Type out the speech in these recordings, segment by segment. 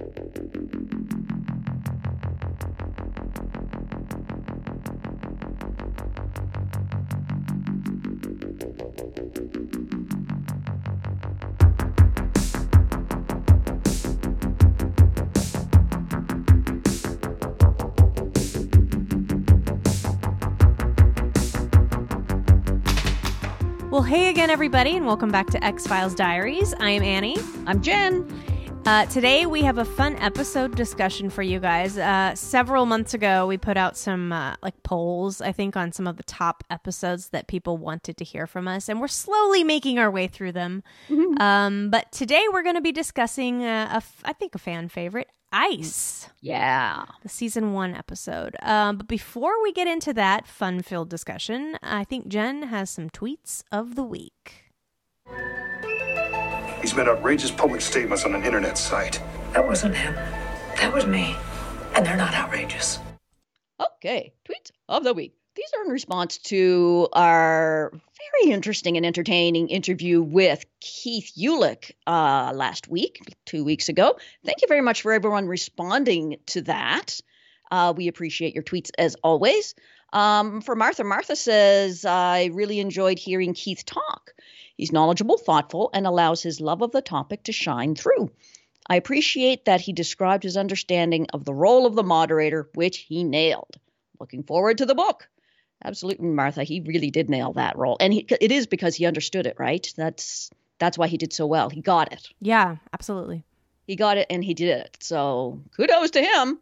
Well, hey again, everybody, and welcome back to X-Files Diaries. I am Annie. I'm Jen. Today, we have a fun episode discussion for you guys. Several months ago, we put out some polls, I think, on some of the top episodes that people wanted to hear from us, and we're slowly making our way through them. Mm-hmm. But today, we're going to be discussing, I think, a fan favorite, Ice. Yeah. The season 1 episode. But before we get into that fun-filled discussion, I think Jen has some tweets of the week. He's made outrageous public statements on an internet site. That wasn't him. That was me. And they're not outrageous. Okay. Tweets of the week. These are in response to our very interesting and entertaining interview with Keith Ulick last week, 2 weeks ago. Thank you very much for everyone responding to that. We appreciate your tweets as always. For Martha, Martha says, I really enjoyed hearing Keith talk. He's knowledgeable, thoughtful, and allows his love of the topic to shine through. I appreciate that he described his understanding of the role of the moderator, which he nailed. Looking forward to the book. Absolutely, Martha. He really did nail that role. And it is because he understood it, right? That's why he did so well. He got it. Yeah, absolutely. He got it and he did it. So kudos to him.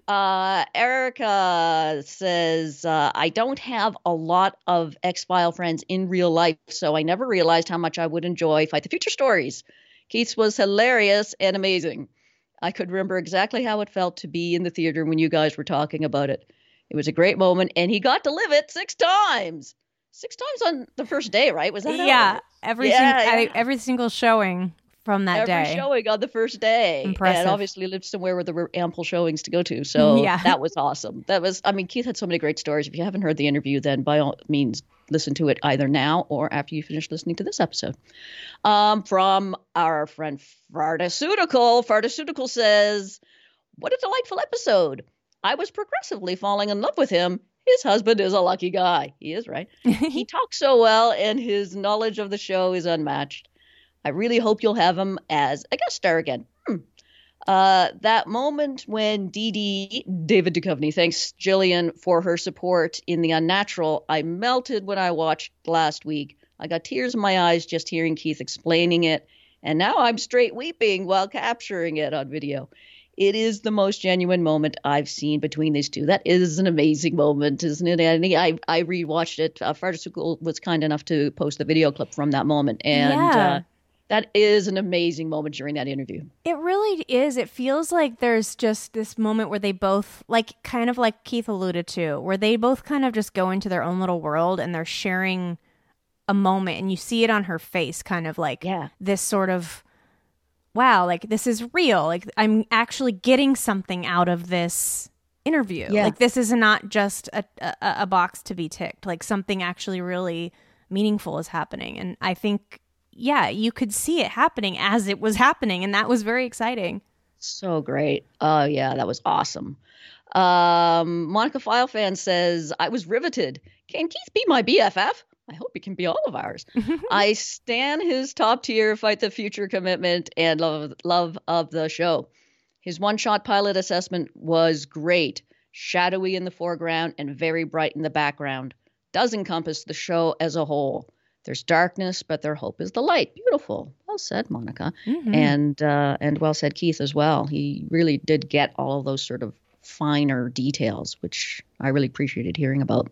Erica says, I don't have a lot of X-File friends in real life, so I never realized how much I would enjoy Fight the Future stories. Keith's was hilarious and amazing. I could remember exactly how it felt to be in the theater when you guys were talking about it. It was a great moment, and he got to live it 6 times. 6 times on the first day, right? Was that Yeah, every single showing from that day. Every showing on the first day. Impressive. And obviously lived somewhere where there were ample showings to go to. So That was awesome. Keith had so many great stories. If you haven't heard the interview, then by all means, listen to it either now or after you finish listening to this episode. From our friend Fartaceutical. Fartaceutical says, what a delightful episode. I was progressively falling in love with him. His husband is a lucky guy. He is, right? He talks so well, and his knowledge of the show is unmatched. I really hope you'll have him as a guest star again. That moment when David Duchovny, thanks Jillian for her support in The Unnatural, I melted when I watched last week. I got tears in my eyes just hearing Keith explaining it, and now I'm straight weeping while capturing it on video. It is the most genuine moment I've seen between these two. That is an amazing moment, isn't it, Annie? I rewatched it. Fartaceutical was kind enough to post the video clip from that moment, and that is an amazing moment during that interview. It really is. It feels like there's just this moment where they both, kind of like Keith alluded to, where they both kind of just go into their own little world and they're sharing a moment, and you see it on her face, kind of like this sort of, wow, this is real. I'm actually getting something out of this interview. Yeah. This is not just a box to be ticked. Something actually really meaningful is happening. And I think, you could see it happening as it was happening. And that was very exciting. So great. Oh, yeah, that was awesome. Monica Filefan says, I was riveted. Can Keith be my BFF? I hope he can be all of ours. I stan his top tier Fight the Future commitment and love of the show. His one-shot pilot assessment was great, shadowy in the foreground and very bright in the background. Does encompass the show as a whole. There's darkness, but their hope is the light. Beautiful. Well said, Monica. Mm-hmm. And well said, Keith, as well. He really did get all of those sort of finer details, which I really appreciated hearing about.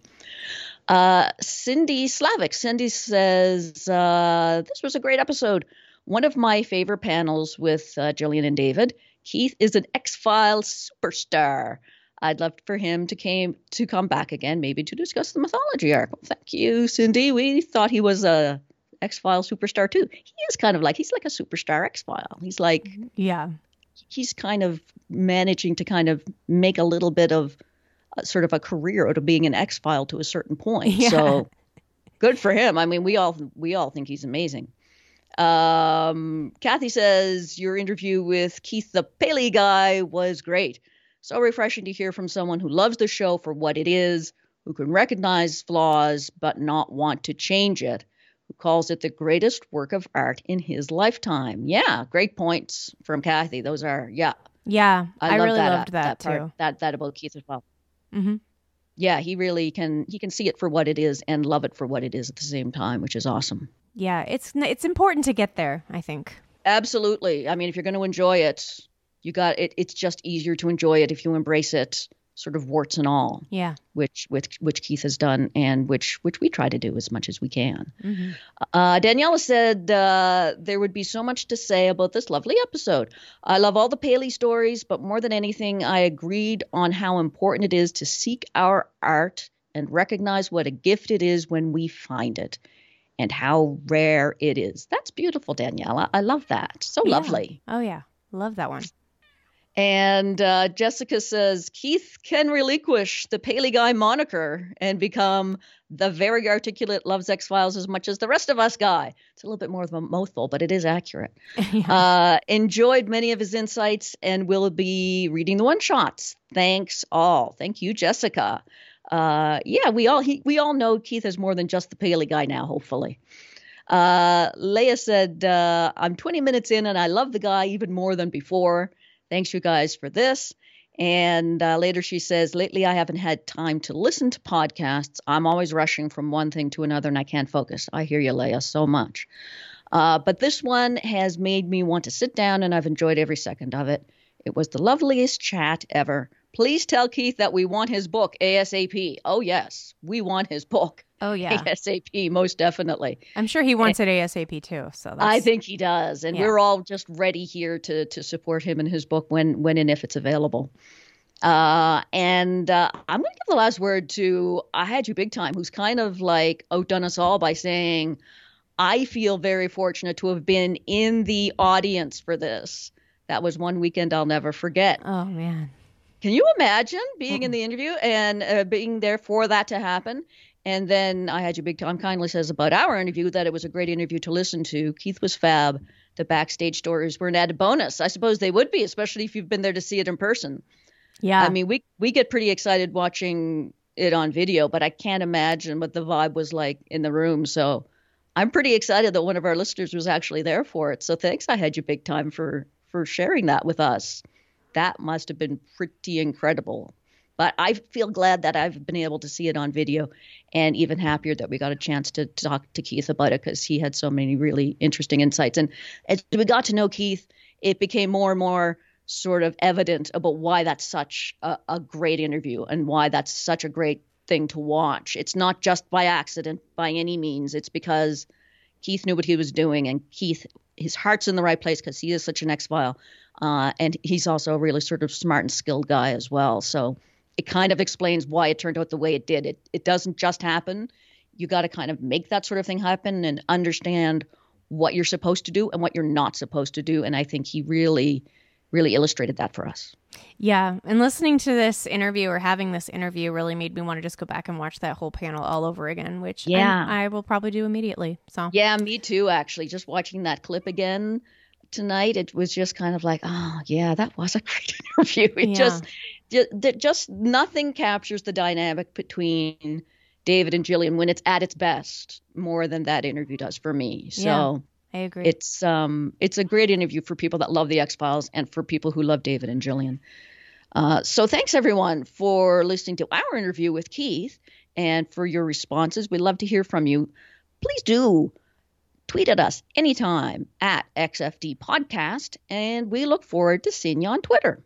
Cindy Slavic. Cindy says, this was a great episode. One of my favorite panels with Jillian and David. Keith is an X-Files superstar. I'd love for him to come back again, maybe to discuss the mythology arc. Well, thank you, Cindy. We thought he was a X-Files superstar too. He is kind of he's like a superstar X-File. He's he's kind of managing to kind of make a little bit of sort of a career out of being an X-File to a certain point. Yeah. So good for him. I mean, we all think he's amazing. Kathy says, your interview with Keith the Paley guy was great. So refreshing to hear from someone who loves the show for what it is, who can recognize flaws but not want to change it, who calls it the greatest work of art in his lifetime. Yeah, great points from Kathy. Those are, Yeah, I really loved that too. That about Keith as well. Mm-hmm. Yeah, he really can see it for what it is and love it for what it is at the same time, which is awesome. Yeah, it's important to get there, I think. Absolutely. I mean, if you're going to enjoy it, you got it. It's just easier to enjoy it if you embrace it, sort of warts and all. Yeah. Which Keith has done, and which we try to do as much as we can. Mm-hmm. Daniela said there would be so much to say about this lovely episode. I love all the Paley stories, but more than anything, I agreed on how important it is to seek our art and recognize what a gift it is when we find it, and how rare it is. That's beautiful, Daniela. I love that. So lovely. Oh yeah, love that one. And Jessica says, Keith can relinquish the Paley guy moniker and become the very articulate loves X-Files as much as the rest of us guy. It's a little bit more of a mouthful, but it is accurate. Enjoyed many of his insights and will be reading the one-shots. Thanks all. Thank you, Jessica. We all know Keith is more than just the Paley guy now, hopefully. Leia said, I'm 20 minutes in and I love the guy even more than before. Thanks, you guys, for this. And later she says, lately I haven't had time to listen to podcasts. I'm always rushing from one thing to another and I can't focus. I hear you, Leia, so much. But this one has made me want to sit down and I've enjoyed every second of it. It was the loveliest chat ever. Please tell Keith that we want his book ASAP. Oh, yes, we want his book. Oh, yeah. ASAP, most definitely. I'm sure he wants it ASAP, too. So I think he does. And we're all just ready here to support him in his book when and if it's available. I'm going to give the last word to I Had You Big Time, who's kind of like outdone us all by saying, I feel very fortunate to have been in the audience for this. That was one weekend I'll never forget. Oh, man. Can you imagine being in the interview and being there for that to happen? And then I Had You Big Time kindly says about our interview that it was a great interview to listen to. Keith was fab. The backstage stories were an added bonus. I suppose they would be, especially if you've been there to see it in person. Yeah. I mean, we get pretty excited watching it on video, but I can't imagine what the vibe was like in the room. So I'm pretty excited that one of our listeners was actually there for it. So thanks, I Had You Big Time, for sharing that with us. That must have been pretty incredible. But I feel glad that I've been able to see it on video, and even happier that we got a chance to talk to Keith about it because he had so many really interesting insights. And as we got to know Keith, it became more and more sort of evident about why that's such a great interview and why that's such a great thing to watch. It's not just by accident by any means. It's because Keith knew what he was doing, and Keith, his heart's in the right place because he is such an X-File. And he's also a really sort of smart and skilled guy as well. So it kind of explains why it turned out the way it did. It doesn't just happen. You got to kind of make that sort of thing happen and understand what you're supposed to do and what you're not supposed to do. And I think he really, really illustrated that for us. Yeah. And listening to this interview or having this interview really made me want to just go back and watch that whole panel all over again, which I will probably do immediately. So yeah, me too, actually. Just watching that clip again tonight, it was just kind of like, oh yeah, that was a great interview. It just nothing captures the dynamic between David and Gillian when it's at its best more than that interview does for me. So I agree. It's a great interview for people that love the X-Files and for people who love David and Gillian. So thanks everyone for listening to our interview with Keith and for your responses. We'd love to hear from you. Please do tweet at us anytime at XFD Podcast, and we look forward to seeing you on Twitter.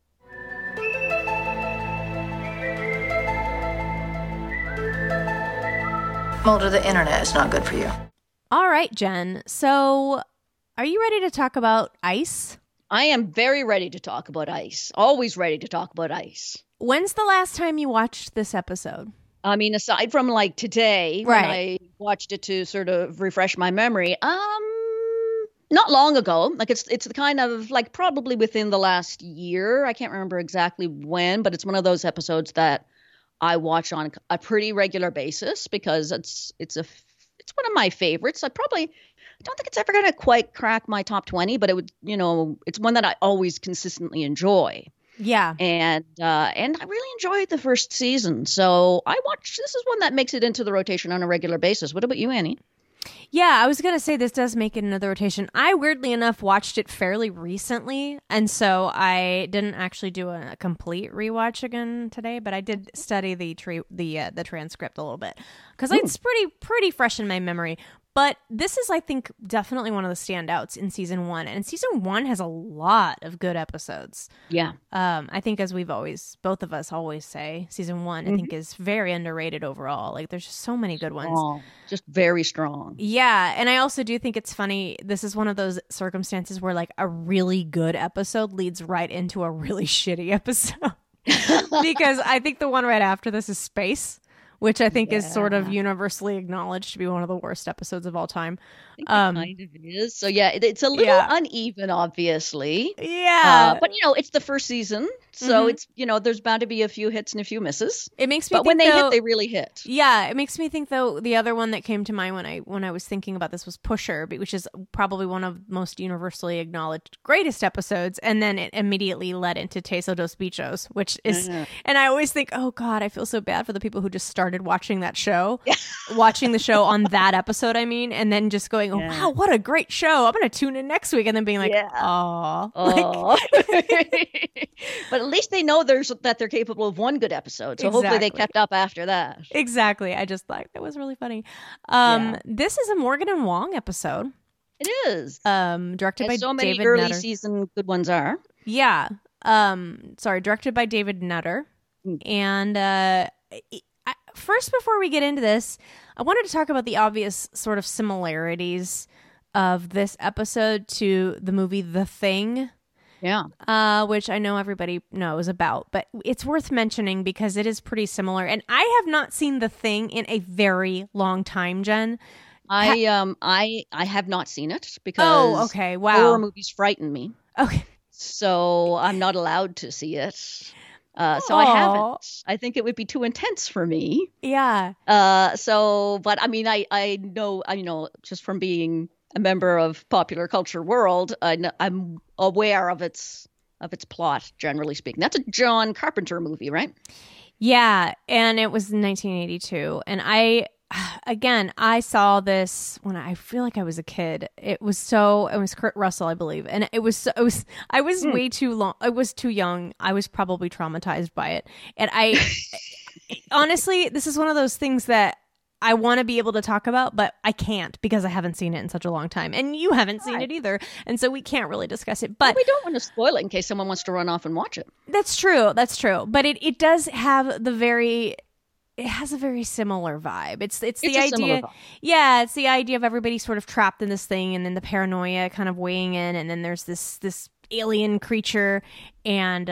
Mulder, the internet is not good for you. All right, Jen. So are you ready to talk about ICE? I am very ready to talk about ICE. Always ready to talk about ICE. When's the last time you watched this episode? I mean, aside from like today, when I watched it to sort of refresh my memory, not long ago. Like it's the kind of like probably within the last year. I can't remember exactly when, but it's one of those episodes that I watch on a pretty regular basis because it's one of my favorites. I probably don't think it's ever going to quite crack my top 20, but it would, it's one that I always consistently enjoy. Yeah. And I really enjoyed the first season. So this is one that makes it into the rotation on a regular basis. What about you, Annie? Yeah, I was going to say this does make it into the rotation. I, weirdly enough, watched it fairly recently, and so I didn't actually do a complete rewatch again today, but I did study the transcript a little bit because it's pretty fresh in my memory. But this is, I think, definitely one of the standouts in season 1. And season 1 has a lot of good episodes. Yeah. I think, as both of us always say, season 1, I think, is very underrated overall. Like, there's just so many good ones. Just very strong. Yeah. And I also do think it's funny. This is one of those circumstances where, like, a really good episode leads right into a really shitty episode. Because I think the one right after this is Space, which I think is sort of universally acknowledged to be one of the worst episodes of all time. I think it kind of is. So yeah, it's a little uneven, obviously. Yeah. But it's the first season, so it's there's bound to be a few hits and a few misses. It makes me. But when they hit, they really hit. Yeah, it makes me think though. The other one that came to mind when I was thinking about this was Pusher, which is probably one of most universally acknowledged greatest episodes, and then it immediately led into Teso dos Bichos, which is. And I always think, oh God, I feel so bad for the people who just started watching that show, watching the show on that episode. I mean, and then just going, oh, wow, what a great show! I'm gonna tune in next week, and then being like, oh. But at least they know that they're capable of one good episode. So hopefully they kept up after that. Exactly. I just thought that was really funny. This is a Morgan and Wong episode. It is. Directed by so David many early Nutter. Season good ones are. Yeah. Directed by David Nutter. And first, before we get into this, I wanted to talk about the obvious sort of similarities of this episode to the movie The Thing. Yeah. Which I know everybody knows about, but it's worth mentioning because it is pretty similar. And I have not seen The Thing in a very long time, Jen. I have not seen it because horror movies frighten me. Okay. So I'm not allowed to see it. So I haven't. I think it would be too intense for me. Yeah. But I mean, I know, just from being a member of popular culture world, I'm aware of its plot, generally speaking. That's a John Carpenter movie, right? Yeah, and it was 1982. And I saw this when I feel like I was a kid. It was Kurt Russell, I believe. And I was way too long. I was too young. I was probably traumatized by it. And I honestly, this is one of those things that I want to be able to talk about, but I can't because I haven't seen it in such a long time. And you haven't seen it either. And so we can't really discuss it. But we don't want to spoil it in case someone wants to run off and watch it. That's true. But it does have it has a very similar vibe. It's the idea. Yeah, it's the idea of everybody sort of trapped in this thing, and then the paranoia kind of weighing in, and then there's this alien creature, and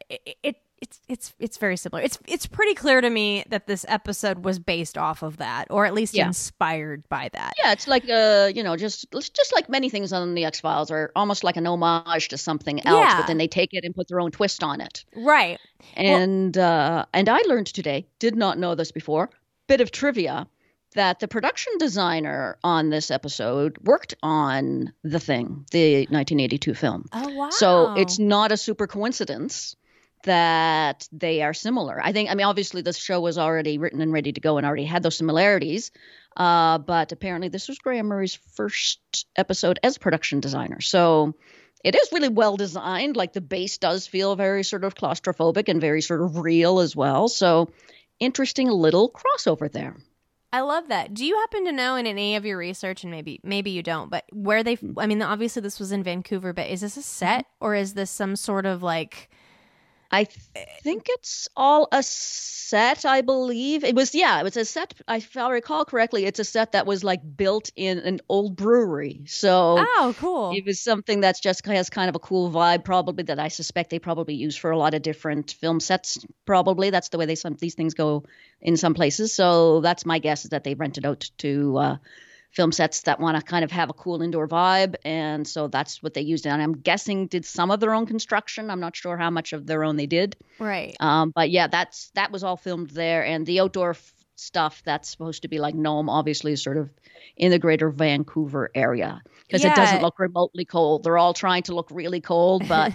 it's very similar. It's pretty clear to me that this episode was based off of that, or at least inspired by that. Yeah, it's like just like many things on the X-Files are almost like an homage to something else, but then they take it and put their own twist on it. Right. And I learned today, did not know this before, bit of trivia, that the production designer on this episode worked on The Thing, the 1982 film. Oh, wow. So it's not a super coincidence that they are similar. I mean, obviously this show was already written and ready to go and already had those similarities. But apparently this was Graham Murray's first episode as production designer. So it is really well designed. Like the base does feel very sort of claustrophobic and very sort of real as well. So interesting little crossover there. I love that. Do you happen to know in any of your research, and maybe you don't, but where I mean, obviously this was in Vancouver, but is this a set or is this some sort of like... I think it's all a set, I believe. It was a set. If I recall correctly, it's a set that was like built in an old brewery. So cool. It was something that's just has kind of a cool vibe, probably, that I suspect they probably use for a lot of different film sets. Probably that's the way these things go in some places. So that's my guess, is that they rented out to film sets that want to kind of have a cool indoor vibe. And so that's what they used. And I'm guessing did some of their own construction. I'm not sure how much of their own they did. Right. But yeah, that was all filmed there. And the outdoor stuff that's supposed to be like Nome, obviously, is sort of in the greater Vancouver area because it doesn't look remotely cold. They're all trying to look really cold, but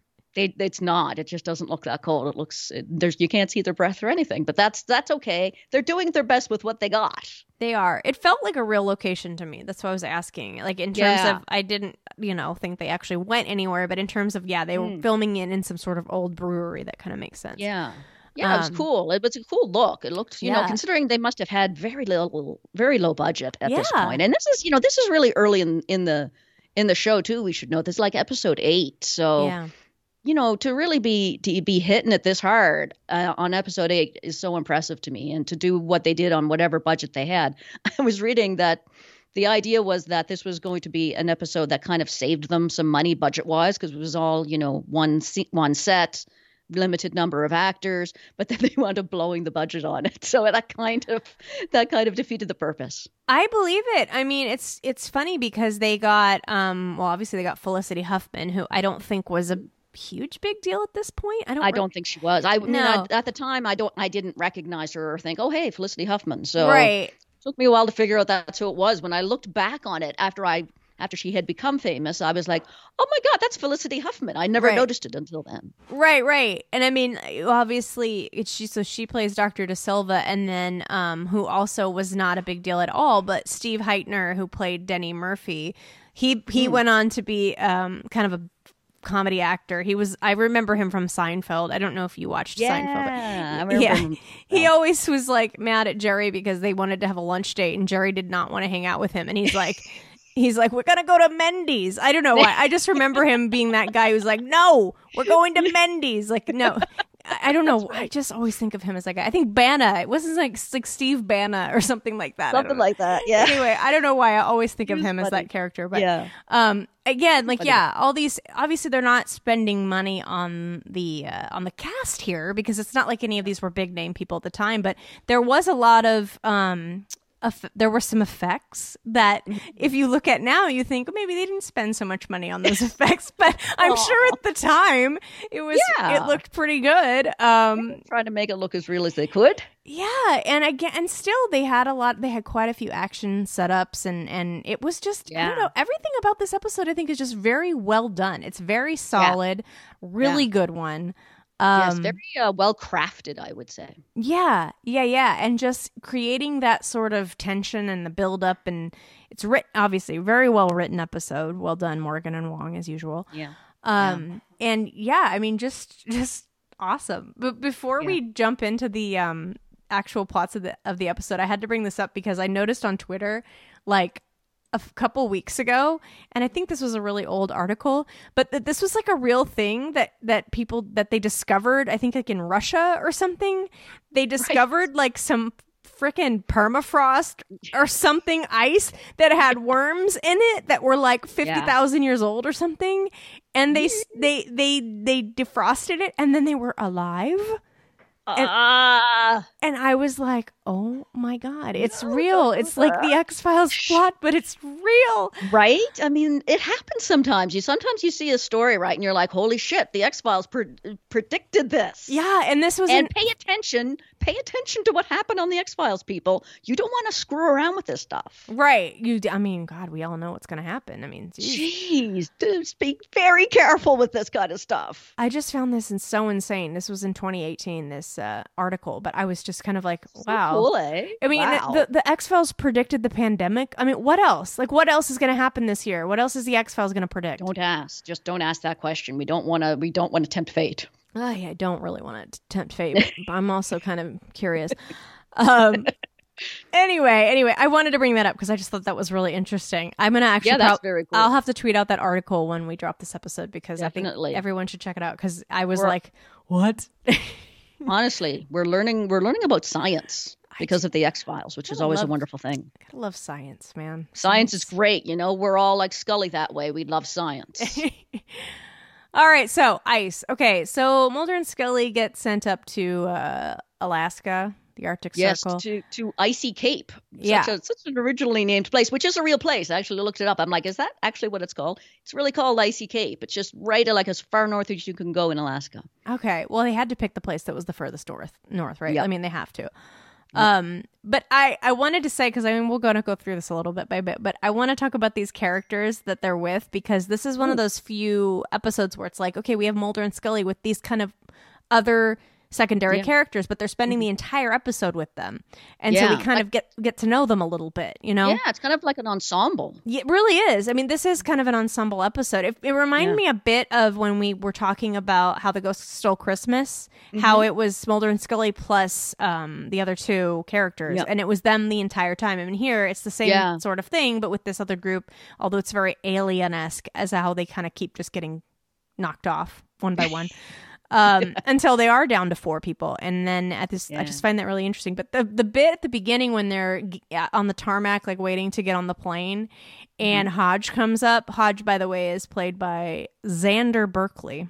it's not. It just doesn't look that cold. It looks you can't see their breath or anything, but that's okay. They're doing their best with what they got. They are. It felt like a real location to me. That's why I was asking. Like in terms of, I didn't, think they actually went anywhere, but in terms of, they were filming it in some sort of old brewery. That kind of makes sense. Yeah. Yeah, it was cool. It was a cool look. It looked, considering they must have had very low budget at this point. And this is really early in the show too. We should note this is like episode 8. So, to really be hitting it this hard on episode 8 is so impressive to me. And to do what they did on whatever budget they had, I was reading that the idea was that this was going to be an episode that kind of saved them some money budget wise because it was all one set. Limited number of actors, but then they wound up blowing the budget on it. So that kind of defeated the purpose. I believe it. I mean, it's funny because they got obviously they got Felicity Huffman, who I don't think was a huge big deal at this point. I don't think she was. At the time I didn't recognize her or think, oh hey, Felicity Huffman. So right. It took me a while to figure out that's who it was. When I looked back on it after she had become famous, I was like, oh my God, that's Felicity Huffman. I never noticed it until then. Right. And I mean, obviously, she plays Dr. De Silva, and then who also was not a big deal at all, but Steve Heitner, who played Denny Murphy, he went on to be kind of a comedy actor. I remember him from Seinfeld. I don't know if you watched Seinfeld. I remember him. He always was like mad at Jerry because they wanted to have a lunch date, and Jerry did not want to hang out with him, and he's like... we're going to go to Mendy's. I don't know why. I just remember him being that guy who's like, no, we're going to Mendy's. Like, no, I don't know. Right. I just always think of him as that guy. I think Bana. It wasn't like Steve Bana or something like that. Something like that. Yeah. Anyway, I don't know why I always think of him as that character. But again, like, all these, obviously they're not spending money on the cast here because it's not like any of these were big name people at the time, but there was a lot of, there were some effects that if you look at now, you think maybe they didn't spend so much money on those effects, but I'm sure at the time it looked pretty good. Trying to make it look as real as they could. Yeah. And still they had quite a few action setups and it was just, I don't know, everything about this episode I think is just very well done. It's very solid, really good one. Yes, very well crafted, I would say. Yeah, and just creating that sort of tension and the build up, and it's obviously very well written episode. Well done, Morgan and Wong, as usual. Yeah. And I mean, just awesome. But before we jump into the actual plots of the episode, I had to bring this up because I noticed on Twitter, like, a couple weeks ago, and I think this was a really old article, but that this was like a real thing that people that they discovered, I think like in Russia or something, they discovered like some freaking permafrost or something ice that had worms in it that were like 50,000 years old or something, and they defrosted it and then they were alive. And I was like, oh my God, it's real. It's like the X-Files plot, but it's real. Right? I mean, it happens sometimes. Sometimes you see a story, right, and you're like, holy shit, the X-Files predicted this. Yeah, and this was... And pay attention to what happened on the X-Files, people. You don't want to screw around with this stuff. Right. I mean, God, we all know what's going to happen. I mean, jeez, be very careful with this kind of stuff. I just found this so insane. This was in 2018, this article, but I was just kind of like, wow. So cool, eh? I mean, wow. the X-Files predicted the pandemic. I mean, what else? Like, what else is going to happen this year? What else is the X-Files going to predict? Don't ask. Just don't ask that question. We don't want to tempt fate. Oh, yeah, I don't really want to tempt fate, but I'm also kind of curious. Anyway, I wanted to bring that up because I just thought that was really interesting. I'm going to actually... that's very cool. I'll have to tweet out that article when we drop this episode because definitely. I think everyone should check it out because I was like, what? Honestly, we're learning about science because of the X-Files, which is always a wonderful thing. I gotta love science, man. Science is great. We're all like Scully that way. We love science. All right, so ice. Okay, so Mulder and Scully get sent up to Alaska, the Arctic Circle. Yes, to Icy Cape. Such an originally named place, which is a real place. I actually looked it up. I'm like, is that actually what it's called? It's really called Icy Cape. It's just right like as far north as you can go in Alaska. Okay, well, they had to pick the place that was the furthest north, right? Yep. I mean, they have to. But I wanted to say, because I mean, we're going to go through this a little bit by bit, but I want to talk about these characters that they're with, because this is one of those few episodes where it's like, okay, we have Mulder and Scully with these kind of other secondary characters, but they're spending the entire episode with them, and so we kind of get to know them a little bit, you know. Yeah, it's kind of like an ensemble. Yeah, it really is. I mean, this is kind of an ensemble episode. It reminded me a bit of when we were talking about how the Ghost Stole Christmas, how it was Mulder and Scully plus the other two characters, and it was them the entire time. I mean, here it's the same sort of thing, but with this other group, although it's very Alien-esque as how they kind of keep just getting knocked off one by one. Until they are down to 4 people, and then at this, I just find that really interesting. But the bit at the beginning when they're on the tarmac, like waiting to get on the plane, and Hodge comes up. Hodge, by the way, is played by Xander Berkeley.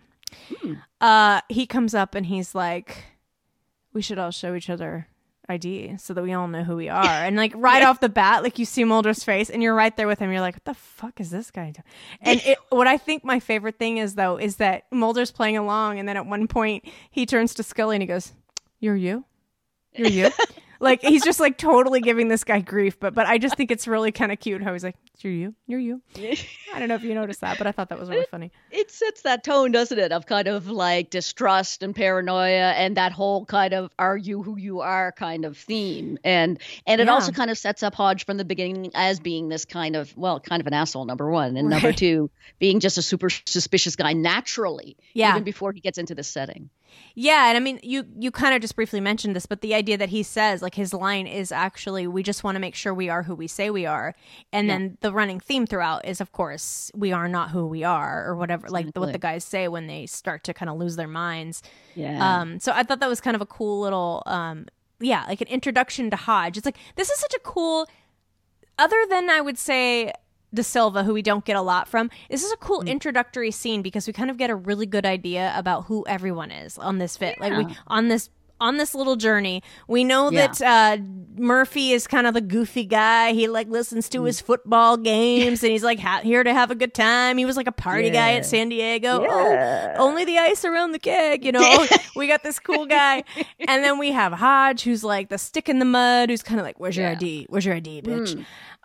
He comes up and he's like, "We should all show each other ID so that we all know who we are." And like right off the bat, like you see Mulder's face and you're right there with him. You're like, what the fuck is this guy doing? And what I think my favorite thing is, though, is that Mulder's playing along, and then at one point he turns to Scully and he goes, "You're you? You're you?" Like he's just like totally giving this guy grief, but I just think it's really kind of cute how he's like, "You're you? You're you?" I don't know if you noticed that, but I thought that was really funny. It sets that tone, doesn't it, of kind of like distrust and paranoia, and that whole kind of "are you who you are" kind of theme, and it also kind of sets up Hodge from the beginning as being this kind of an asshole, number one, and number two, being just a super suspicious guy naturally, even before he gets into this setting. Yeah, and I mean, you kind of just briefly mentioned this, but the idea that he says, like his line is actually, "We just want to make sure we are who we say we are," and then the running theme throughout is, of course, "We are not who we are," or whatever, like what the guys say when they start to kind of lose their minds. Yeah. So I thought that was kind of a cool little, like an introduction to Hodge. It's like, this is such a cool, other than I would say De Silva, who we don't get a lot from, this is a cool introductory scene because we kind of get a really good idea about who everyone is on this fit. Like we on this little journey, we know that Murphy is kind of the goofy guy. He like listens to his football games and he's like here to have a good time. He was like a party guy at San Diego. Oh, only the ice around the keg, you know. We got this cool guy, and then we have Hodge, who's like the stick in the mud, who's kind of like, "Where's your ID? Where's your ID, bitch?"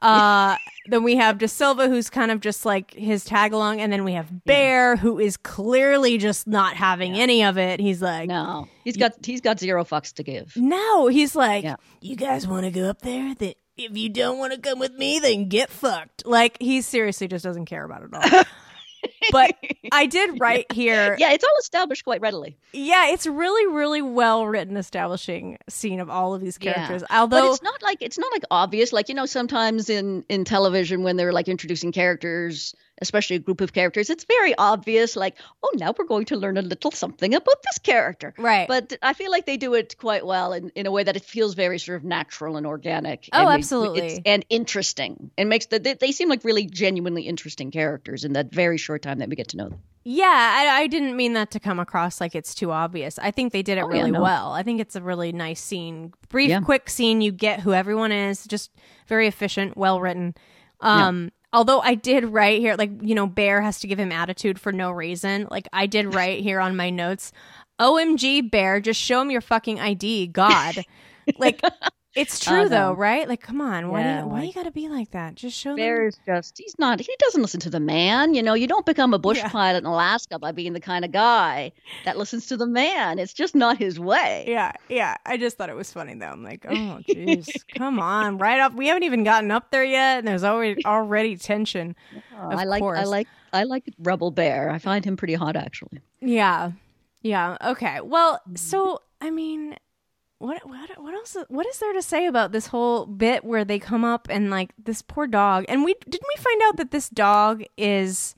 Then we have De Silva, who's kind of just like his tag along, and then we have Bear, who is clearly just not having any of it. He's like, no, he's got zero fucks to give. No, he's like, "You guys want to go up there? That if you don't want to come with me, then get fucked." Like he seriously just doesn't care about it all. But I did write here. Yeah, it's all established quite readily. Yeah, it's really, really well written, establishing scene of all of these characters. Although, but it's not like obvious. Like, you know, sometimes in television when they're like introducing characters, especially a group of characters, it's very obvious. Like, oh, now we're going to learn a little something about this character. Right. But I feel like they do it quite well in a way that it feels very sort of natural and organic. Oh, absolutely. And interesting. And makes they seem like really genuinely interesting characters in that very short time that we get to know them. Yeah, I didn't mean that to come across like it's too obvious. I think they did it really well. I think it's a really nice scene. Brief, quick scene. You get who everyone is. Just very efficient, well written. Although I did write here, like, you know, Bear has to give him attitude for no reason. Like, I did write here on my notes, "OMG, Bear, just show him your fucking ID, God." Like, it's true, though, right? Like, come on. Why you gotta be like that? Just show Bear's them. he doesn't listen to the man. You know, you don't become a bush pilot in Alaska by being the kind of guy that listens to the man. It's just not his way. Yeah. I just thought it was funny, though. I'm like, oh, jeez, come on. Right off. We haven't even gotten up there yet, and there's already tension. I like Rebel Bear. I find him pretty hot, actually. Yeah. Okay. Well, so, I mean, what else? What is there to say about this whole bit where they come up and like this poor dog? And didn't we find out that this dog is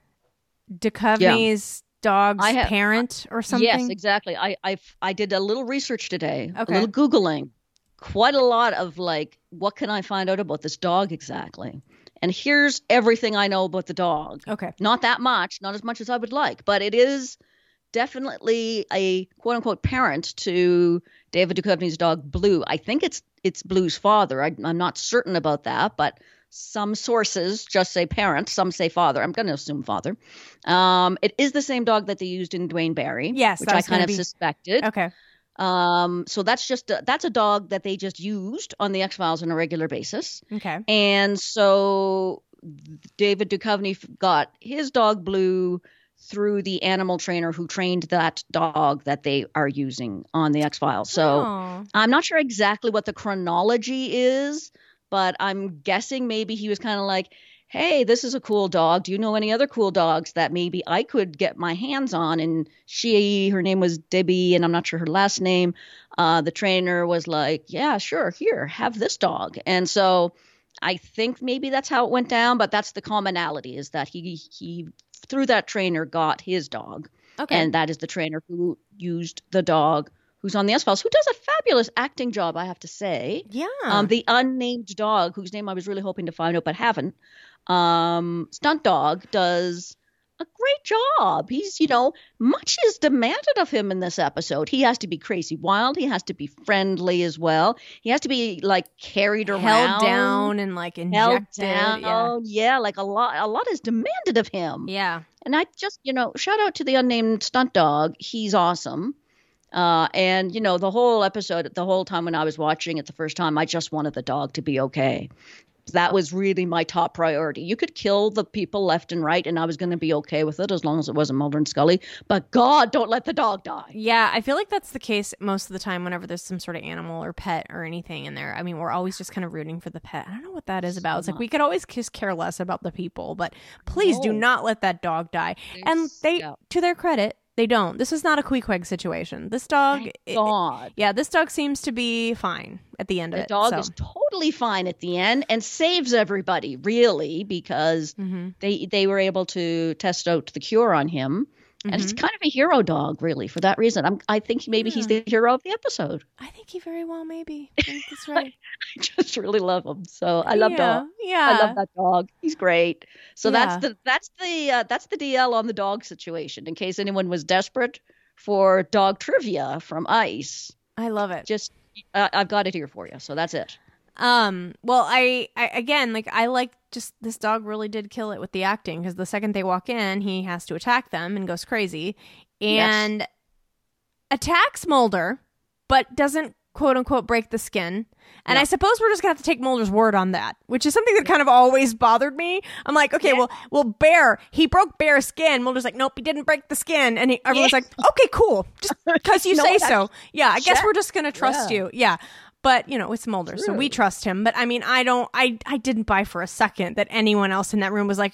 Duchovny's dog's parent or something? Yes, exactly. I did a little research today, a little Googling, quite a lot of like, what can I find out about this dog exactly? And here's everything I know about the dog. Okay, not that much, not as much as I would like, but it is definitely a quote unquote parent to David Duchovny's dog Blue. I think it's Blue's father. I'm not certain about that, but some sources just say parent, some say father. I'm going to assume father. It is the same dog that they used in Duane Barry, yes, which I kind of suspected. Okay. So that's a dog that they just used on the X-Files on a regular basis. Okay. And so David Duchovny got his dog Blue through the animal trainer who trained that dog that they are using on the X-Files. So I'm not sure exactly what the chronology is, but I'm guessing maybe he was kind of like, hey, this is a cool dog. Do you know any other cool dogs that maybe I could get my hands on? And her name was Debbie, and I'm not sure her last name. The trainer was like, yeah, sure, here, have this dog. And so I think maybe that's how it went down, but that's the commonality, is that he through that trainer got his dog. Okay. And that is the trainer who used the dog who's on the X-Files, who does a fabulous acting job, I have to say. Yeah. The unnamed dog, whose name I was really hoping to find out but haven't, Stunt Dog, does a great job. He's, much is demanded of him in this episode. He has to be crazy wild. He has to be friendly as well. He has to be like carried around, held down, and like injected. Held down. Yeah, like a lot is demanded of him. Yeah. And I just, shout out to the unnamed Stunt Dog. He's awesome. And the whole episode, the whole time when I was watching it the first time, I just wanted the dog to be okay. That was really my top priority. You could kill the people left and right, and I was going to be okay with it as long as it wasn't Mulder and Scully. But God, don't let the dog die. Yeah, I feel like that's the case most of the time whenever there's some sort of animal or pet or anything in there. I mean, we're always just kind of rooting for the pet. I don't know what that is about. It's like we could always just care less about the people, but please do not let that dog die. And they, to their credit, they don't. This is not a Queequeg situation. This dog, this dog seems to be fine at the end of it. The dog is totally fine at the end and saves everybody, really, because they were able to test out the cure on him. And it's kind of a hero dog, really, for that reason. I think maybe he's the hero of the episode. I think he very well may be. I think that's right. I just really love him. So I love dog. Yeah, I love that dog. He's great. So that's the DL on the dog situation. In case anyone was desperate for dog trivia from ICE, I love it. Just I've got it here for you. So that's it. Well, I again, like, I like just this dog really did kill it with the acting, because the second they walk in, he has to attack them and goes crazy and attacks Mulder, but doesn't quote unquote break the skin. And I suppose we're just gonna have to take Mulder's word on that, which is something that kind of always bothered me. I'm like, okay, well, Bear, he broke Bear's skin. Mulder's like, nope, he didn't break the skin. And everyone's like, okay, cool, just because you say so. Yeah, I guess we're just gonna trust you. Yeah. But, it's Mulder, so we trust him. But, I mean, I didn't buy for a second that anyone else in that room was like,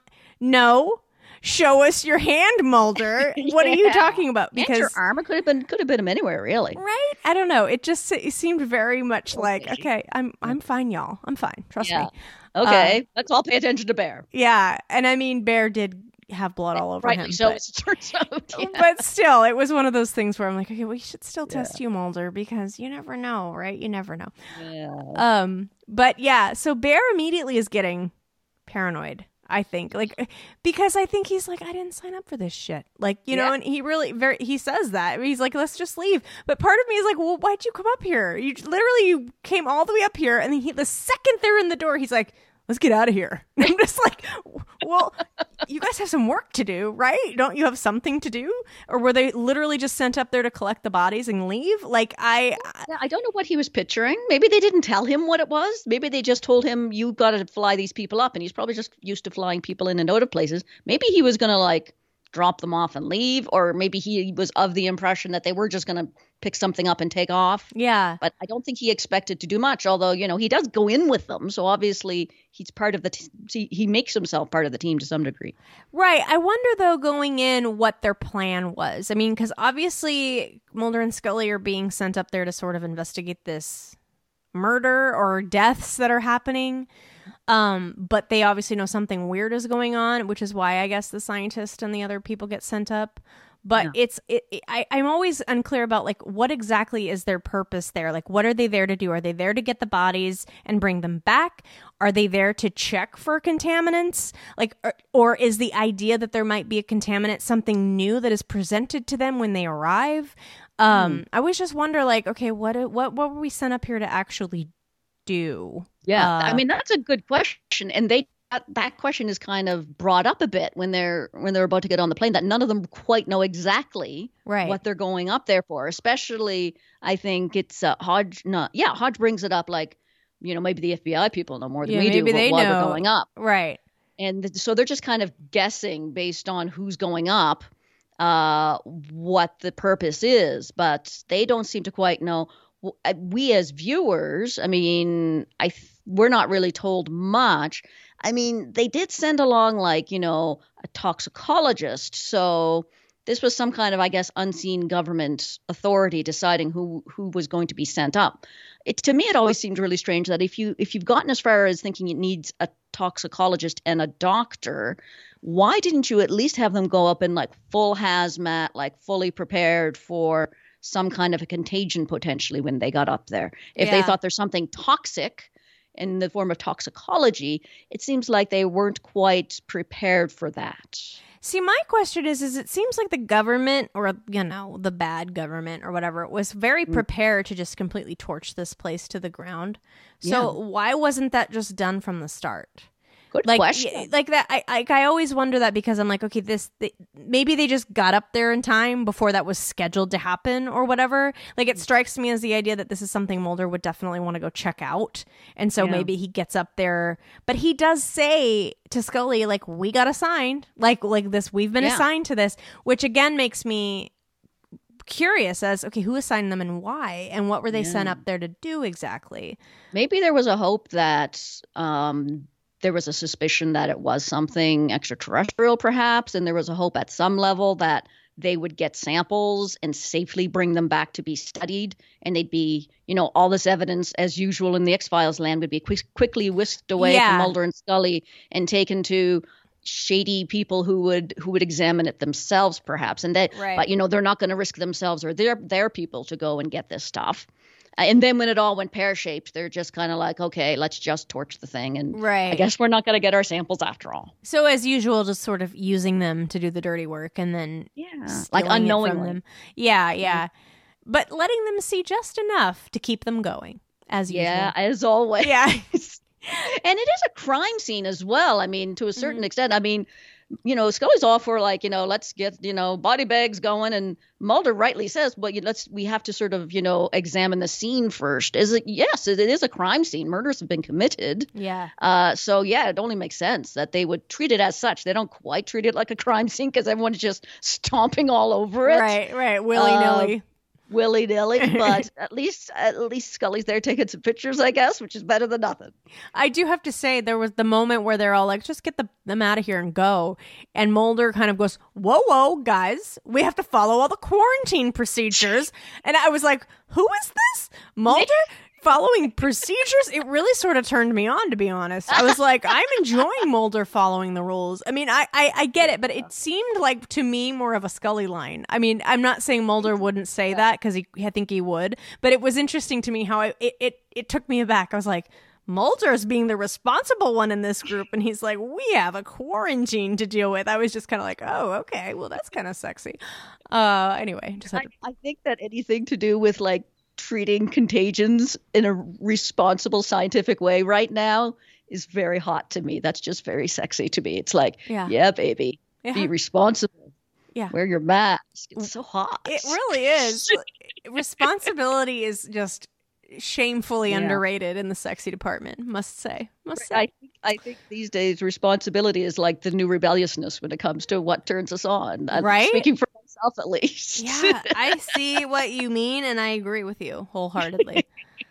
no, show us your hand, Mulder. What are you talking about? Because and your arm, it could have been him anywhere, really. Right? I don't know. It seemed very much like, okay, I'm fine, y'all. I'm fine. Trust me. Okay, let's all pay attention to Bear. Yeah, and I mean, Bear did have blood all over him. So it turns out. Yeah. But still, it was one of those things where I'm like, okay, we should still test you, Mulder, because you never know, right? You never know. Yeah. But yeah, so Bear immediately is getting paranoid, I think, like, because I think he's like, I didn't sign up for this shit, like, and he really he says that. He's like, let's just leave. But part of me is like, well, why'd you come up here? You came all the way up here, and then the second they're in the door, he's like, let's get out of here. And I'm just like, well, you guys have some work to do, right? Don't you have something to do? Or were they literally just sent up there to collect the bodies and leave? Like, I don't know what he was picturing. Maybe they didn't tell him what it was. Maybe they just told him, you got to fly these people up. And he's probably just used to flying people in and out of places. Maybe he was going to, like, drop them off and leave. Or maybe he was of the impression that they were just going to pick something up and take off. Yeah. But I don't think he expected to do much, although, he does go in with them. So obviously he's part of the he makes himself part of the team to some degree. Right. I wonder, though, going in, what their plan was. I mean, because obviously Mulder and Scully are being sent up there to sort of investigate this murder or deaths that are happening. But they obviously know something weird is going on, which is why I guess the scientist and the other people get sent up. But I'm always unclear about, like, what exactly is their purpose there? Like, what are they there to do? Are they there to get the bodies and bring them back? Are they there to check for contaminants? Like, or is the idea that there might be a contaminant something new that is presented to them when they arrive? I always just wonder, like, okay, what were we sent up here to actually do? Yeah, I mean, that's a good question. And they that question is kind of brought up a bit when they're about to get on the plane, that none of them quite know exactly what they're going up there for. Especially, I think it's Hodge. Hodge brings it up like, maybe the FBI people know more than we do why we're going up. Right. And so they're just kind of guessing based on who's going up what the purpose is, but they don't seem to quite know. We as viewers, I mean, we're not really told much. I mean, they did send along like, a toxicologist. So this was some kind of, I guess, unseen government authority deciding who was going to be sent up. To me, it always seemed really strange that if you've gotten as far as thinking it needs a toxicologist and a doctor, why didn't you at least have them go up in like full hazmat, like fully prepared for some kind of a contagion potentially when they got up there? If they thought there's something toxic in the form of toxicology, it seems like they weren't quite prepared for that. See, my question is it seems like the government, or, the bad government or whatever, was very prepared to just completely torch this place to the ground. So why wasn't that just done from the start? Good question. Like that, I always wonder that, because I'm like, okay, maybe they just got up there in time before that was scheduled to happen or whatever. Like, it strikes me as the idea that this is something Mulder would definitely want to go check out, and so maybe he gets up there. But he does say to Scully, like, we got assigned, like this, we've been assigned to this, which again makes me curious as, okay, who assigned them and why, and what were they sent up there to do exactly? Maybe there was a hope that there was a suspicion that it was something extraterrestrial, perhaps, and there was a hope at some level that they would get samples and safely bring them back to be studied, and they'd be, all this evidence, as usual in the X-Files land, would be quickly whisked away from Mulder and Scully and taken to shady people who would examine it themselves, perhaps. And but they're not going to risk themselves or their people to go and get this stuff. And then when it all went pear-shaped, they're just kind of like, okay, let's just torch the thing. And I guess we're not going to get our samples after all. So as usual, just sort of using them to do the dirty work and then like unknowingly. From them. Yeah. But letting them see just enough to keep them going, as usual. Yeah, as always. Yeah. And it is a crime scene as well. I mean, to a certain extent. I mean, Scully's all for like, let's get, body bags going. And Mulder rightly says, well, we have to sort of, examine the scene first. Yes, it is a crime scene. Murders have been committed. Yeah. So, it only makes sense that they would treat it as such. They don't quite treat it like a crime scene because everyone's just stomping all over it. Right. Willy-nilly. But at least Scully's there taking some pictures, I guess, which is better than nothing. I do have to say, there was the moment where they're all like, just get them out of here and go. And Mulder kind of goes, whoa, guys, we have to follow all the quarantine procedures. And I was like, who is this? Mulder? Following procedures? It really sort of turned me on, to be honest. I was like, I'm enjoying Mulder following the rules. I mean, I get it, but it seemed like, to me, more of a Scully line. I mean, I'm not saying Mulder wouldn't say that, because I think he would, but it was interesting to me how it took me aback. I was like, Mulder's being the responsible one in this group, and he's like, we have a quarantine to deal with. I was just kind of like, oh, okay, well, that's kind of sexy. Anyway, I think that anything to do with like treating contagions in a responsible scientific way right now is very hot to me. That's just very sexy to me. It's like, yeah baby, be responsible. Yeah. Wear your mask. It's so hot. It really is. Responsibility is just shamefully underrated in the sexy department, must say. I think these days responsibility is like the new rebelliousness when it comes to what turns us on. Right? I'm speaking for myself, at least. Yeah, I see what you mean, and I agree with you wholeheartedly.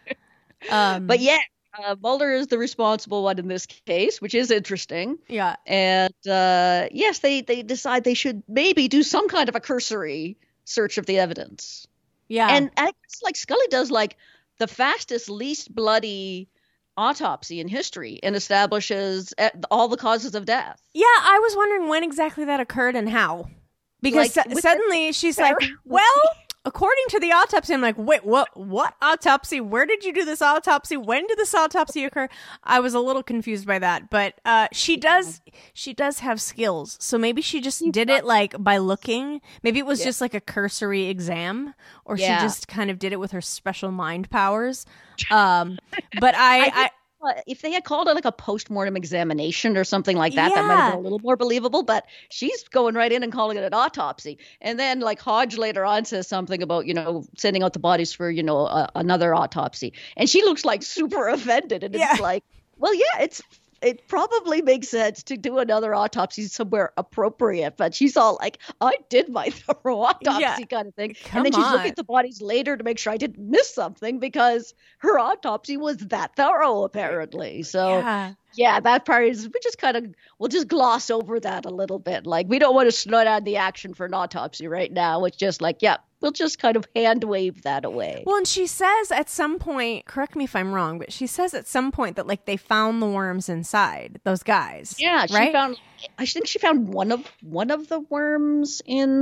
But Mulder is the responsible one in this case, which is interesting. Yeah. And yes, they decide they should maybe do some kind of a cursory search of the evidence. Yeah. And I guess like Scully does like the fastest, least bloody autopsy in history and establishes all the causes of death. Yeah, I was wondering when exactly that occurred and how. Because suddenly she's like, well, according to the autopsy, I'm like, wait, what autopsy? Where did you do this autopsy? When did this autopsy occur? I was a little confused by that, but she does have skills. So maybe she just did it like by looking. Maybe it was just like a cursory exam, or she just kind of did it with her special mind powers. But if they had called it like a post-mortem examination or something like that, that might have been a little more believable. But she's going right in and calling it an autopsy. And then like Hodge later on says something about, sending out the bodies for, another autopsy. And she looks like super offended. And it's like, well, yeah, it probably makes sense to do another autopsy somewhere appropriate, but she's all like, I did my thorough autopsy kind of thing. And then she's looking at the bodies later to make sure I didn't miss something because her autopsy was that thorough, apparently. So yeah, that part is, we'll just gloss over that a little bit. Like, we don't want to slow down the action for an autopsy right now. It's just like, we'll just kind of hand wave that away. Well, and she says at some point, correct me if I'm wrong, but she says at some point that like they found the worms inside, those guys. Yeah, right? I think she found one of the worms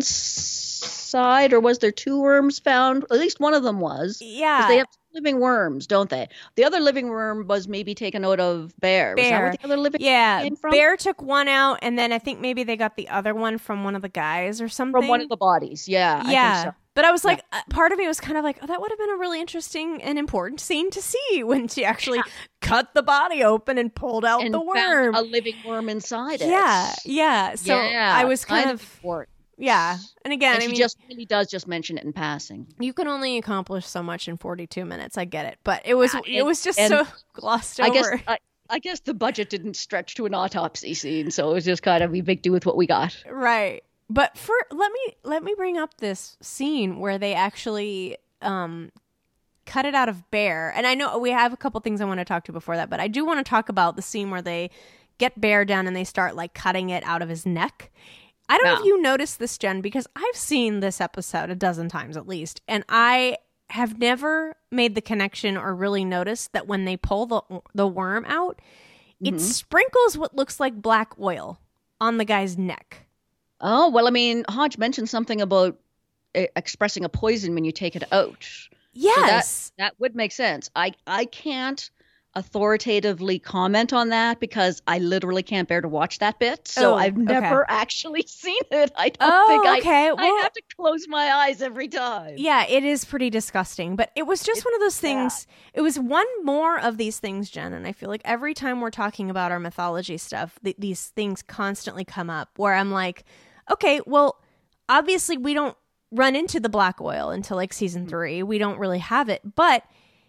inside, or was there two worms found? At least one of them was. Yeah. 'Cause they have living worms, don't they? The other living worm was maybe taken out of Bear. Was that where the other living worm came from? Bear took one out, and then I think maybe they got the other one from one of the guys or something. From one of the bodies, yeah. I think so. But I was like, part of me was kind of like, oh, that would have been a really interesting and important scene to see when she actually cut the body open and pulled out the worm. Found a living worm inside it. Yeah. So I was kind of important. Yeah. And again, she just really does just mention it in passing. You can only accomplish so much in 42 minutes. I get it. But it was just so glossed over. I guess the budget didn't stretch to an autopsy scene, so it was just kind of, we make do with what we got. Right. But let me bring up this scene where they actually cut it out of Bear. And I know we have a couple things I want to talk to before that, but I do want to talk about the scene where they get Bear down and they start like cutting it out of his neck. I don't know if you noticed this, Jen, because I've seen this episode a dozen times at least, and I have never made the connection or really noticed that when they pull the worm out, it sprinkles what looks like black oil on the guy's neck. Oh, well, I mean, Hodge mentioned something about expressing a poison when you take it out. Yes. So that would make sense. I can't authoritatively comment on that because I literally can't bear to watch that bit. So I've never actually seen it. I don't think I have to close my eyes every time. Yeah, it is pretty disgusting. But it was just one of those things. It was one more of these things, Jen. And I feel like every time we're talking about our mythology stuff, these things constantly come up where I'm like, okay, well, obviously we don't run into the black oil until like season 3. We don't really have it. But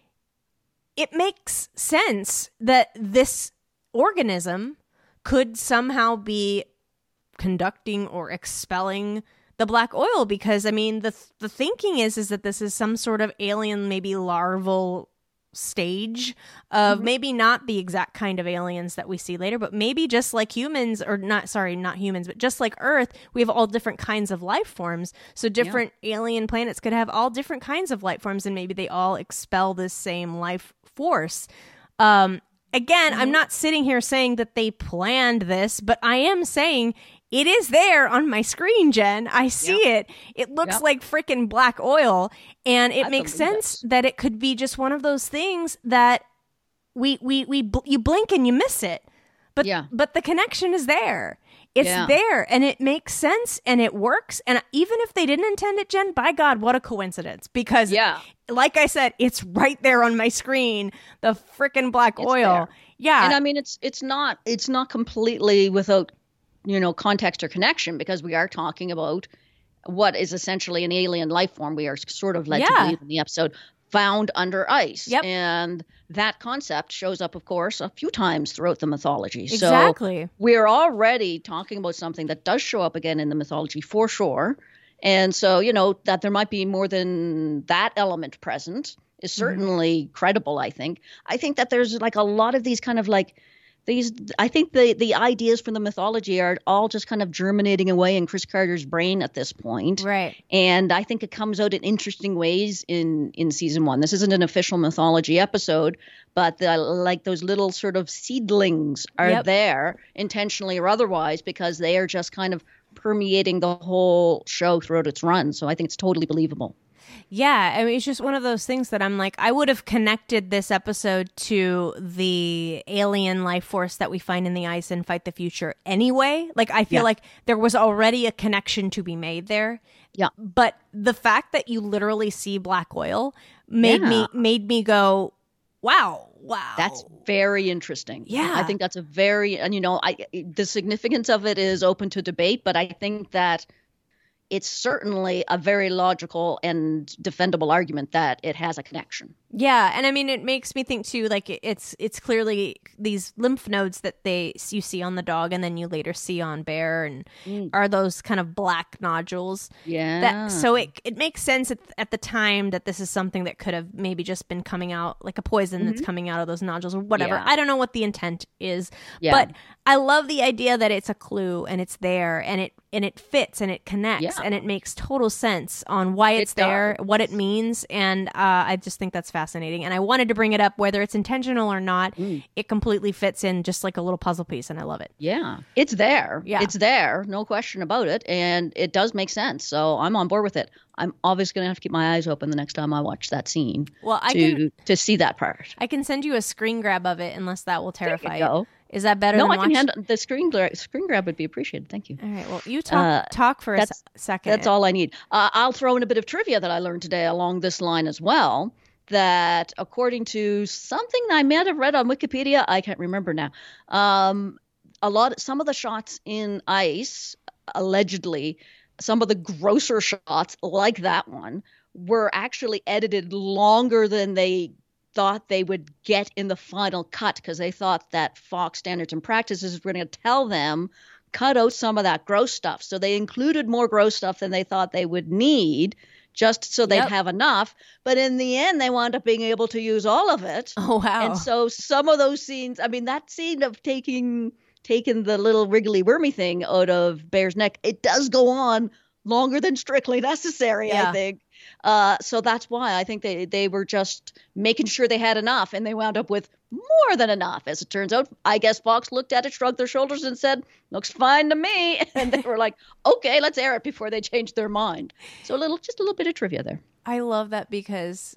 it makes sense that this organism could somehow be conducting or expelling the black oil because, I mean, the thinking is that this is some sort of alien, maybe larval stage of maybe not the exact kind of aliens that we see later, but maybe just like humans, or not humans, but just like Earth, we have all different kinds of life forms. So different alien planets could have all different kinds of life forms, and maybe they all expel this same life force. Again, I'm not sitting here saying that they planned this, but I am saying it is there on my screen, Jen. I see it. It looks like freaking black oil. And it makes sense that it could be just one of those things that you blink and you miss it. But the connection is there. It's there, and it makes sense, and it works. And even if they didn't intend it, Jen, by God, what a coincidence. Because, like I said, it's right there on my screen, the freaking black oil. There. Yeah. And I mean, it's not completely without, context or connection, because we are talking about what is essentially an alien life form. We are sort of led to believe in the episode, found under ice. Yep. And that concept shows up, of course, a few times throughout the mythology. Exactly. So we're already talking about something that does show up again in the mythology for sure. And so, that there might be more than that element present is certainly credible, I think. I think that there's like a lot of these kind of like I think the ideas from the mythology are all just kind of germinating away in Chris Carter's brain at this point. Right. And I think it comes out in interesting ways in season 1. This isn't an official mythology episode, but like those little sort of seedlings are there intentionally or otherwise because they are just kind of permeating the whole show throughout its run. So I think it's totally believable. Yeah, I mean, it's just one of those things that I'm like, I would have connected this episode to the alien life force that we find in the ice in Fight the Future anyway. Like, I feel like there was already a connection to be made there. Yeah. But the fact that you literally see black oil made me go, wow, Wow. That's very interesting. Yeah. I think that's and the significance of it is open to debate, but I think that it's certainly a very logical and defendable argument that it has a connection. Yeah, and I mean, it makes me think too. Like it's clearly these lymph nodes that you see on the dog, and then you later see on Bear, and are those kind of black nodules. Yeah. So it makes sense at the time that this is something that could have maybe just been coming out like a poison that's coming out of those nodules or whatever. Yeah. I don't know what the intent is, Yeah. but I love the idea that it's a clue and it's there and it fits and it connects and it makes total sense on why it's there, what it means, and I just think that's fascinating. And I wanted to bring it up, whether it's intentional or not. It completely fits in just like a little puzzle piece, and I love it. Yeah, it's there. Yeah. It's there, no question about it, and it does make sense. So I'm on board with it. I'm obviously going to have to keep my eyes open the next time I watch that scene. Well, to see that part. I can send you a screen grab of it, unless that will terrify you. Is that better? No, than I can handle the screen grab would be appreciated. Thank you. All right. Well, you talk for a second. That's all I need. I'll throw in a bit of trivia that I learned today along this line as well. That according to something I may have read on Wikipedia, I can't remember now. Some of the shots in Ice, allegedly, some of the grosser shots like that one were actually edited longer than they thought they would get in the final cut, because they thought that Fox Standards and Practices were going to tell them cut out some of that gross stuff. So they included more gross stuff than they thought they would need, just so they'd have enough. But in the end, they wound up being able to use all of it. Oh, wow. And so some of those scenes, I mean, that scene of taking the little wriggly wormy thing out of Bear's neck, it does go on longer than strictly necessary, I think. So that's why I think they were just making sure they had enough, and they wound up with more than enough. As it turns out, I guess Fox looked at it, shrugged their shoulders, and said, "Looks fine to me." And they were like, "Okay, let's air it," before they changed their mind. So just a little bit of trivia there. I love that because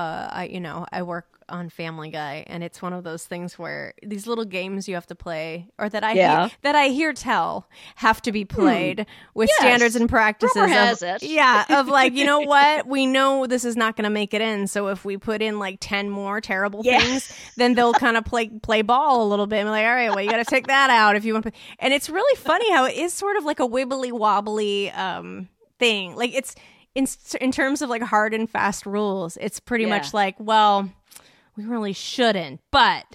I work on Family Guy, and it's one of those things where these little games you have to play, or that I hear tell have to be played with standards and practices. Rumor has it. Of like, you know what, we know this is not going to make it in, so if we put in like 10 more terrible things, then they'll kind of play ball a little bit and be like, all right, well, you got to take that out if you want to. And it's really funny how it is sort of like a wibbly wobbly thing. Like it's in terms of like hard and fast rules, it's pretty much like, well, we really shouldn't, but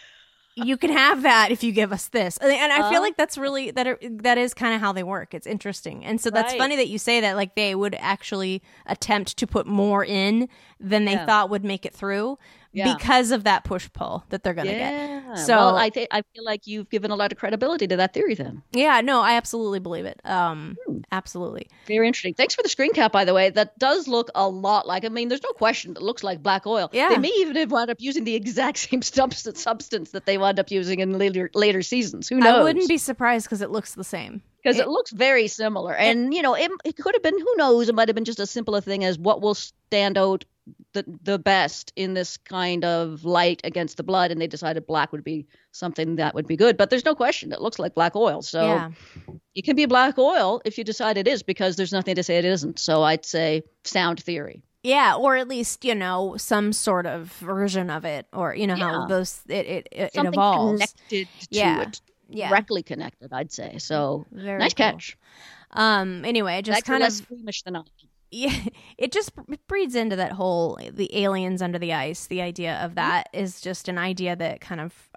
you can have that if you give us this. And I feel like that's really, that is kind of how they work. It's interesting. And so that's funny that you say that, like they would actually attempt to put more in than they thought would make it through because of that push-pull that they're going to get. So well, I feel like you've given a lot of credibility to that theory then. Yeah, no, I absolutely believe it. Absolutely. Very interesting. Thanks for the screen cap, by the way. That does look a lot like, I mean, there's no question it looks like black oil. Yeah. They may even have wound up using the exact same substance that they wound up using in later seasons. Who knows? I wouldn't be surprised because it looks the same. Because it looks very similar. And, it could have been, who knows, it might have been just as simple a thing as what will stand out the best in this kind of light against the blood, and they decided black would be something that would be good. But there's no question it looks like black oil. So it can be black oil if you decide it is, because there's nothing to say it isn't. So I'd say sound theory. Yeah, or at least, some sort of version of it, or how those it evolves. Connected to it. Yeah. Directly connected, I'd say. So very nice catch. Anyway, just kind of less squeamish than I. Yeah, it just breeds into that whole the aliens under the ice. The idea of that is just an idea that kind of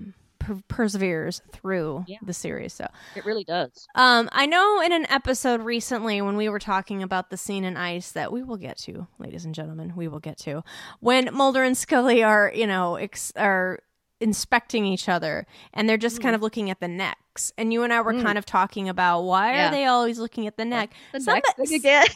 perseveres through the series. So it really does. I know in an episode recently when we were talking about the scene in Ice that we will get to, ladies and gentlemen, we will get to, when Mulder and Scully are are inspecting each other, and they're just kind of looking at the necks, and you and I were kind of talking about why are they always looking at the neck. Neck again.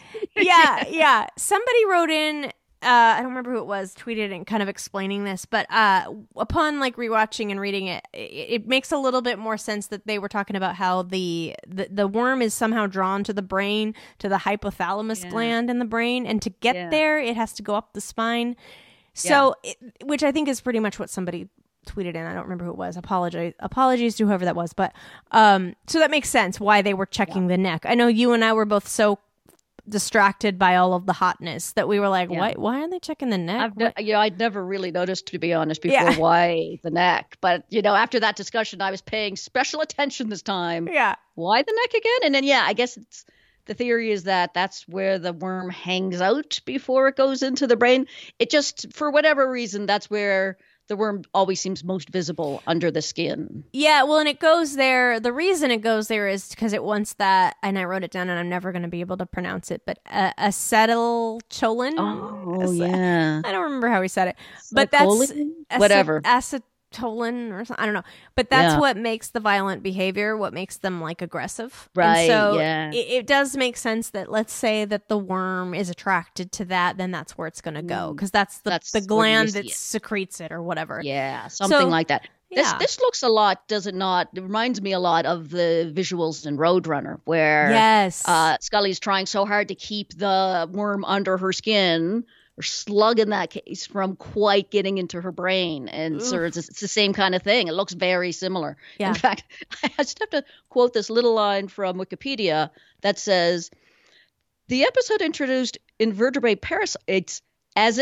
Somebody wrote in, I don't remember who it was, tweeted and kind of explaining this, but upon like rewatching and reading it, it makes a little bit more sense that they were talking about how the worm is somehow drawn to the brain, to the hypothalamus gland in the brain, and to get there it has to go up the spine. So which I think is pretty much what somebody tweeted in. I don't remember who it was. Apologies to whoever that was. But so that makes sense why they were checking the neck. I know you and I were both so distracted by all of the hotness that we were like, why are they checking the neck? I'd never really noticed, to be honest, before why the neck. But, after that discussion, I was paying special attention this time. Yeah. Why the neck again? And then, I guess the theory is that that's where the worm hangs out before it goes into the brain. It just, for whatever reason, that's where the worm always seems most visible under the skin. Yeah, well, and it goes there. The reason it goes there is because it wants that, and I wrote it down, and I'm never going to be able to pronounce it, but acetylcholine. Oh, yeah. I don't remember how he said it, but that's whatever. Acetylcholine or something. I don't know, but that's what makes the violent behavior, what makes them like aggressive. Right. And so it does make sense that, let's say that the worm is attracted to that, then that's where it's going to go, because that's the gland that secretes it or whatever. Yeah, something like that. This looks a lot, does it not? It reminds me a lot of the visuals in Roadrunner, where Scully's trying so hard to keep the worm under her skin, or slug in that case, from quite getting into her brain. And so it's the same kind of thing. It looks very similar. Yeah. In fact, I just have to quote this little line from Wikipedia that says, the episode introduced invertebrate parasites as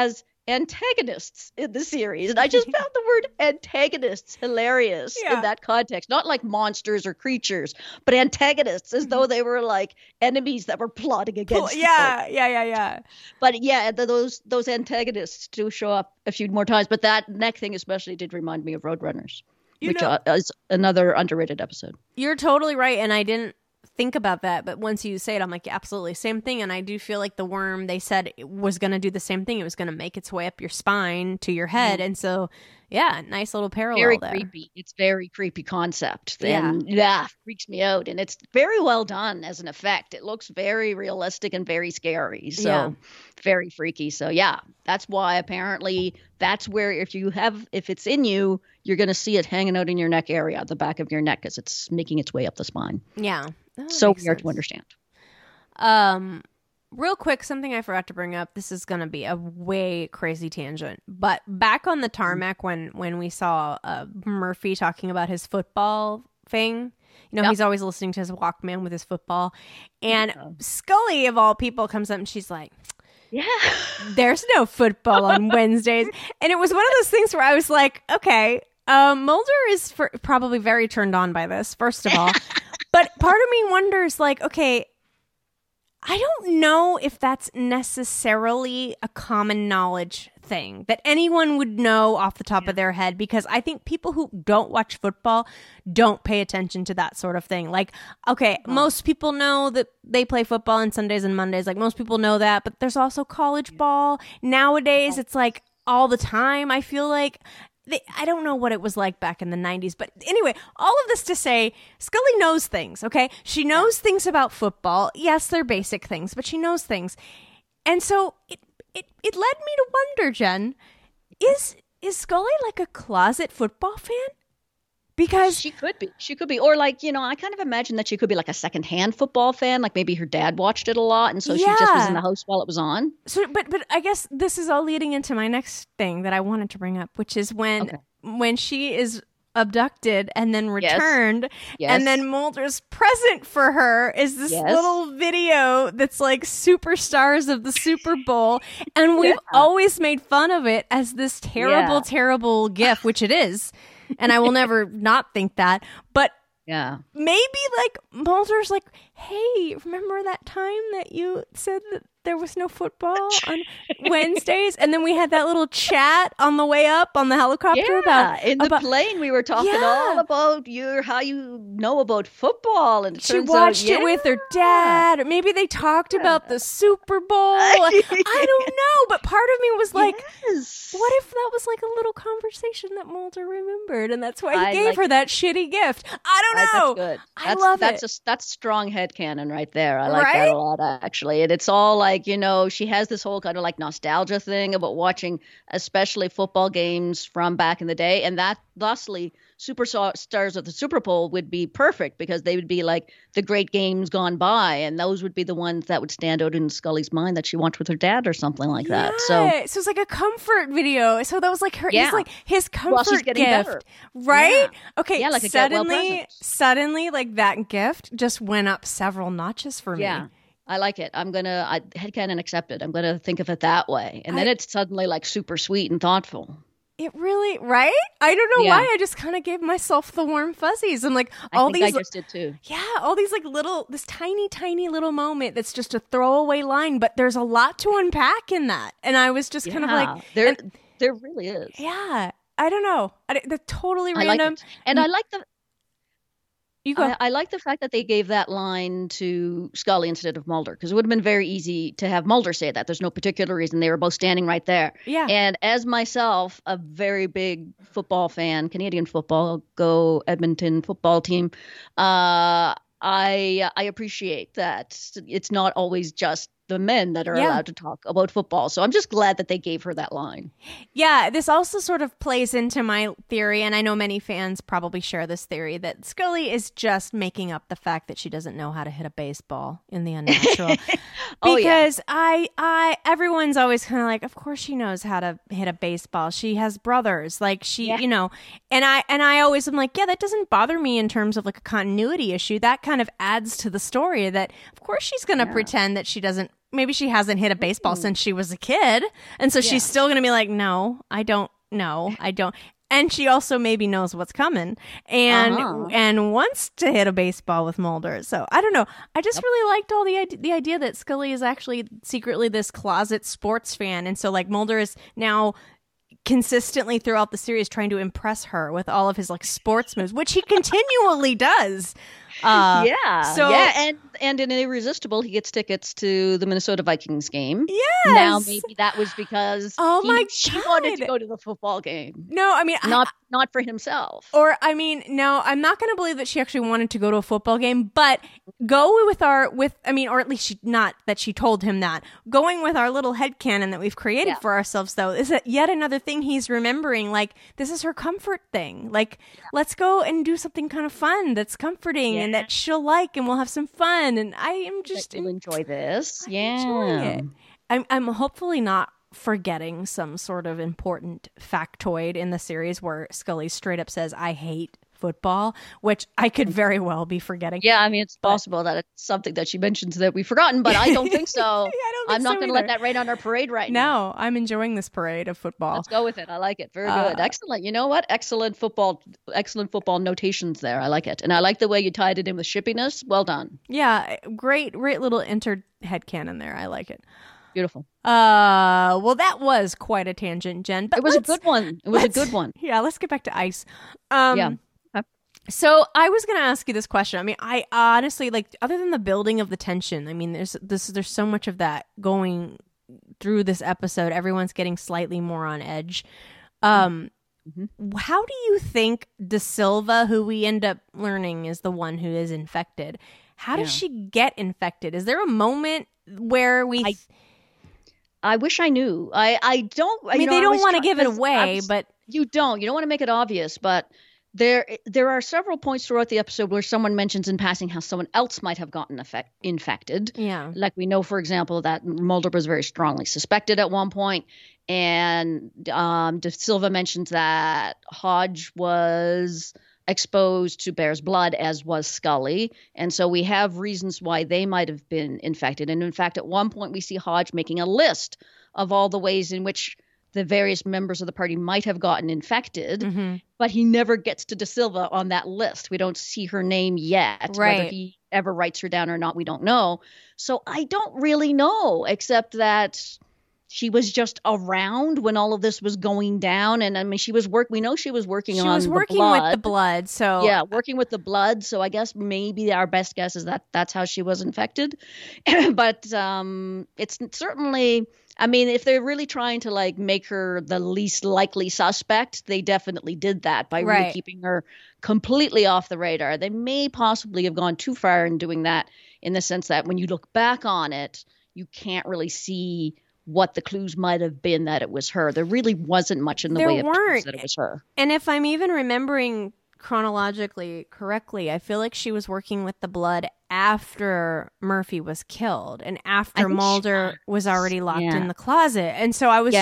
antagonists in the series. And I just found the word antagonists hilarious in that context. Not like monsters or creatures, but antagonists, as though they were like enemies that were plotting against Yeah. But those antagonists do show up a few more times. But that neck thing especially did remind me of Roadrunners, which is another underrated episode. You're totally right. And I didn't think about that, but once you say it, I'm like, absolutely same thing. And I do feel like the worm, they said it was going to do the same thing. It was going to make its way up your spine to your head. And so nice little parallel very there. Creepy. It's very creepy concept. And freaks me out. And it's very well done as an effect. It looks very realistic and very scary. So very freaky. So that's why apparently that's where if it's in you, you're going to see it hanging out in your neck area, the back of your neck, as it's making its way up the spine. Yeah. So weird to understand. Real quick, something I forgot to bring up. This is going to be a way crazy tangent. But back on the tarmac when we saw Murphy talking about his football thing, he's always listening to his Walkman with his football. And Scully, of all people, comes up and she's like, there's no football on Wednesdays. And it was one of those things where I was like, okay, Mulder is probably very turned on by this, first of all. But part of me wonders, like, okay, I don't know if that's necessarily a common knowledge thing that anyone would know off the top of their head, because I think people who don't watch football don't pay attention to that sort of thing. Like, okay, most people know that they play football on Sundays and Mondays. Like, most people know that, but there's also college ball. Nowadays, it's like all the time, I feel like. I don't know what it was like back in the 90s, but anyway, all of this to say, Scully knows things, okay? She knows things about football. Yes, they're basic things, but she knows things. And so it led me to wonder, Jen, is Scully like a closet football fan? Because she could be. Or like, I kind of imagine that she could be like a secondhand football fan. Like maybe her dad watched it a lot. And so she just was in the house while it was on. So, but I guess this is all leading into my next thing that I wanted to bring up, which is when she is abducted and then returned. Yes. And then Mulder's present for her is this little video that's like superstars of the Super Bowl. And we've always made fun of it as this terrible, terrible gif, which it is. And I will never not think that. But maybe like Mulder's like, hey, remember that time that you said that there was no football on Wednesdays? And then we had that little chat on the way up on the helicopter about the plane. We were talking all about how you know about football, and she watched it with her dad, or maybe they talked about the Super Bowl. I don't know, but part of me was like, what if that was like a little conversation that Mulder remembered, and that's why he gave her that shitty gift? I don't know. That's good. I love it. That's strong headcanon right there. I like that a lot, actually. And it's all like, she has this whole kind of like nostalgia thing about watching especially football games from back in the day. And that thusly superstars of the Super Bowl would be perfect, because they would be like the great games gone by. And those would be the ones that would stand out in Scully's mind that she watched with her dad or something like that. So it's like a comfort video. So that was like he's like his comfort gift, better. Right? Yeah. Okay. Like suddenly like that gift just went up several notches for me. I like it. Headcanon accepted. I'm gonna think of it that way, and then it's suddenly like super sweet and thoughtful. It really, right? I don't know why. I just kind of gave myself the warm fuzzies. I'm like, I just did too. Yeah, all these like this tiny, tiny little moment that's just a throwaway line, but there's a lot to unpack in that. And I was just kind of like, there really is. Yeah, I don't know. They're totally random. And I like the. You go. I like the fact that they gave that line to Scully instead of Mulder, because it would have been very easy to have Mulder say that. There's no particular reason. They were both standing right there. Yeah. And as myself, a very big football fan, Canadian football, go Edmonton football team, I appreciate that it's not always just the men that are allowed to talk about football. So I'm just glad that they gave her that line. Yeah, this also sort of plays into my theory, and I know many fans probably share this theory, that Scully is just making up the fact that she doesn't know how to hit a baseball in The Unnatural. Because everyone's always kind of like, of course she knows how to hit a baseball. She has brothers. Like you know, and I always am like, yeah, that doesn't bother me in terms of like a continuity issue. That kind of adds to the story that of course she's going to pretend that she doesn't. Maybe she hasn't hit a baseball since she was a kid. And so she's still going to be like, no, I don't know. I don't. And she also maybe knows what's coming and wants to hit a baseball with Mulder. So I don't know. I just really liked all the idea that Scully is actually secretly this closet sports fan. And so like Mulder is now consistently throughout the series trying to impress her with all of his like sports moves, which he continually does. And in Irresistible, he gets tickets to the Minnesota Vikings game. Yes. Now maybe that was because she wanted to go to the football game. No, I mean not for himself. Or I mean, no, I'm not going to believe that she actually wanted to go to a football game, but go with or at least not that she told him that. Going with our little headcanon that we've created for ourselves, though, is yet another thing he's remembering. Like, this is her comfort thing. Like, let's go and do something kind of fun that's comforting and that she'll like, and we'll have some fun. And I am just enjoy this. Enjoying it. I'm hopefully not forgetting some sort of important factoid in the series where Scully straight up says, I hate football, which I could very well be forgetting. Yeah, I mean, it's possible that it's something that she mentions that we've forgotten, but I don't think so. I'm not going to let that rain on our parade now. No, I'm enjoying this parade of football. Let's go with it. I like it. Very good. Excellent. You know what? Excellent football notations there. I like it. And I like the way you tied it in with shippiness. Well done. Yeah, great little headcanon there. I like it. Beautiful. Well, that was quite a tangent, Jen. But it was a good one. Yeah, let's get back to ice. So I was going to ask you this question. I mean, I honestly, like, other than the building of the tension, I mean, there's so much of that going through this episode. Everyone's getting slightly more on edge. How do you think De Silva, who we end up learning is the one who is infected, how does she get infected? Is there a moment where I wish I knew. I don't. I mean, they don't want to give it away, but you don't want to make it obvious. But there are several points throughout the episode where someone mentions in passing how someone else might have gotten infected. Yeah, like we know, for example, that Mulder was very strongly suspected at one point, and De Silva mentions that Hodge was exposed to bear's blood, as was Scully. And so we have reasons why they might have been infected. And in fact, at one point we see Hodge making a list of all the ways in which the various members of the party might have gotten infected, but he never gets to De Silva on that list. We don't see her name yet. Right. Whether he ever writes her down or not, we don't know. So I don't really know, except that she was just around when all of this was going down. And I mean, we know she was working on the blood. With the blood. So yeah, working with the blood. So I guess maybe our best guess is that that's how she was infected. But it's certainly, I mean, if they're really trying to like make her the least likely suspect, they definitely did that by really keeping her completely off the radar. They may possibly have gone too far in doing that, in the sense that when you look back on it, you can't really see what the clues might have been that it was her. There really wasn't much in the way of clues that it was her. And if I'm even remembering chronologically correctly, I feel like she was working with the blood after Murphy was killed and after Mulder was already locked in the closet. And so I was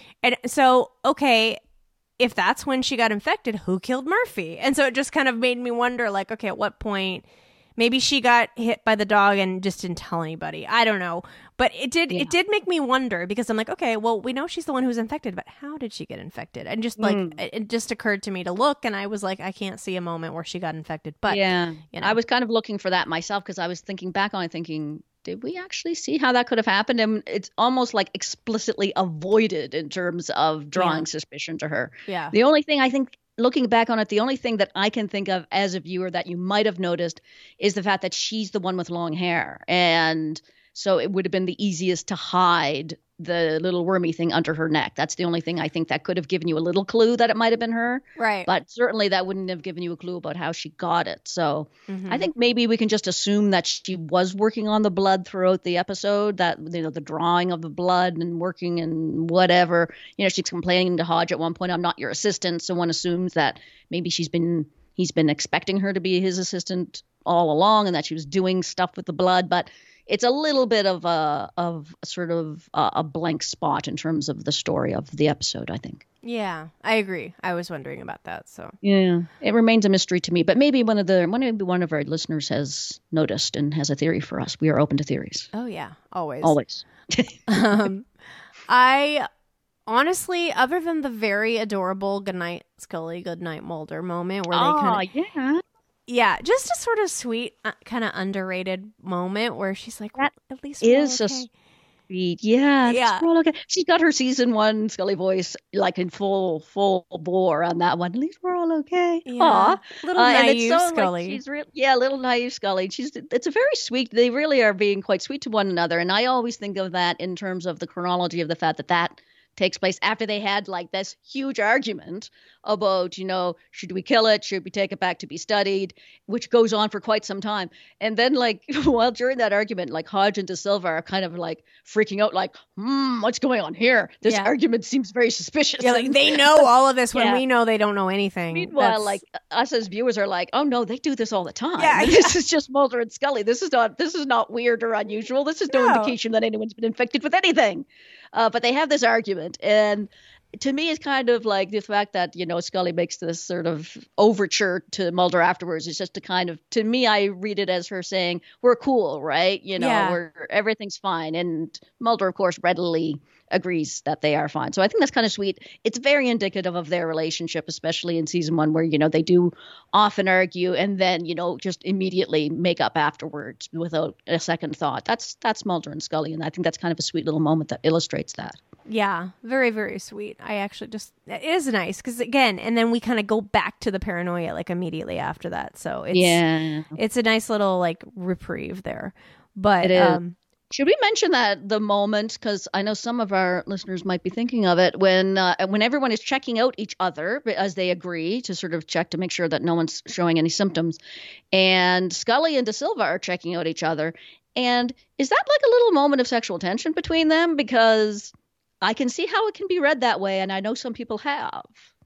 okay, if that's when she got infected, who killed Murphy? And so it just kind of made me wonder, like, okay, at what point, Maybe she got hit by the dog and just didn't tell anybody. I don't know. But it did make me wonder, because I'm like, okay, well, we know she's the one who's infected, but how did she get infected? And just like, it just occurred to me to look, and I was like, I can't see a moment where she got infected. But yeah, you know. I was kind of looking for that myself, because I was thinking back on it, thinking, did we actually see how that could have happened? And it's almost like explicitly avoided in terms of drawing suspicion to her. Yeah. The only thing I think, looking back on it, the only thing that I can think of as a viewer that you might have noticed is the fact that she's the one with long hair. And so it would have been the easiest to hide the little wormy thing under her neck. That's the only thing I think that could have given you a little clue that it might have been her. Right. But certainly that wouldn't have given you a clue about how she got it. So I think maybe we can just assume that she was working on the blood throughout the episode, that, you know, the drawing of the blood and working and whatever. You know, she's complaining to Hodge at one point, I'm not your assistant. So one assumes that maybe he's been expecting her to be his assistant all along, and that she was doing stuff with the blood. But it's a little bit of a blank spot in terms of the story of the episode, I think. Yeah, I agree. I was wondering about that. So yeah, it remains a mystery to me. But maybe one of our listeners has noticed and has a theory for us. We are open to theories. Oh yeah, always. I honestly, other than the very adorable "Goodnight Scully, Goodnight Mulder" moment where they kind of yeah, just a sort of sweet, kind of underrated moment where she's like, well, at least we're is okay. a sweet, yeah. We're all okay. She's got her season 1 Scully voice, like in full bore on that one. At least we're all okay. Yeah. Little naive Scully. Like, little naive Scully. It's a very sweet. They really are being quite sweet to one another, and I always think of that in terms of the chronology of the fact that takes place after they had like this huge argument about, you know, should we kill it? Should we take it back to be studied? Which goes on for quite some time. And then like, while during that argument, like Hodge and De Silva are kind of like freaking out, like, what's going on here? This argument seems very suspicious. Yeah, like they know all of this when we know they don't know anything. Meanwhile, like us as viewers are like, oh no, they do this all the time. Yeah, this is just Mulder and Scully. This is not weird or unusual. This is no indication that anyone's been infected with anything. But they have this argument, and to me, it's kind of like the fact that, you know, Scully makes this sort of overture to Mulder afterwards. It's just to kind of, to me, I read it as her saying, we're cool, right? You know, everything's fine. And Mulder, of course, readily agrees that they are fine. So I think that's kind of sweet. It's very indicative of their relationship, especially in season 1, where, you know, they do often argue and then, you know, just immediately make up afterwards without a second thought. That's Mulder and Scully. And I think that's kind of a sweet little moment that illustrates that. Yeah, very, very sweet. I actually it is nice because, again, and then we kind of go back to the paranoia like immediately after that. So it's a nice little like reprieve there. But it is. Should we mention that the moment, because I know some of our listeners might be thinking of it, when everyone is checking out each other as they agree to sort of check to make sure that no one's showing any symptoms, and Scully and De Silva are checking out each other. And is that like a little moment of sexual tension between them? Because I can see how it can be read that way, and I know some people have.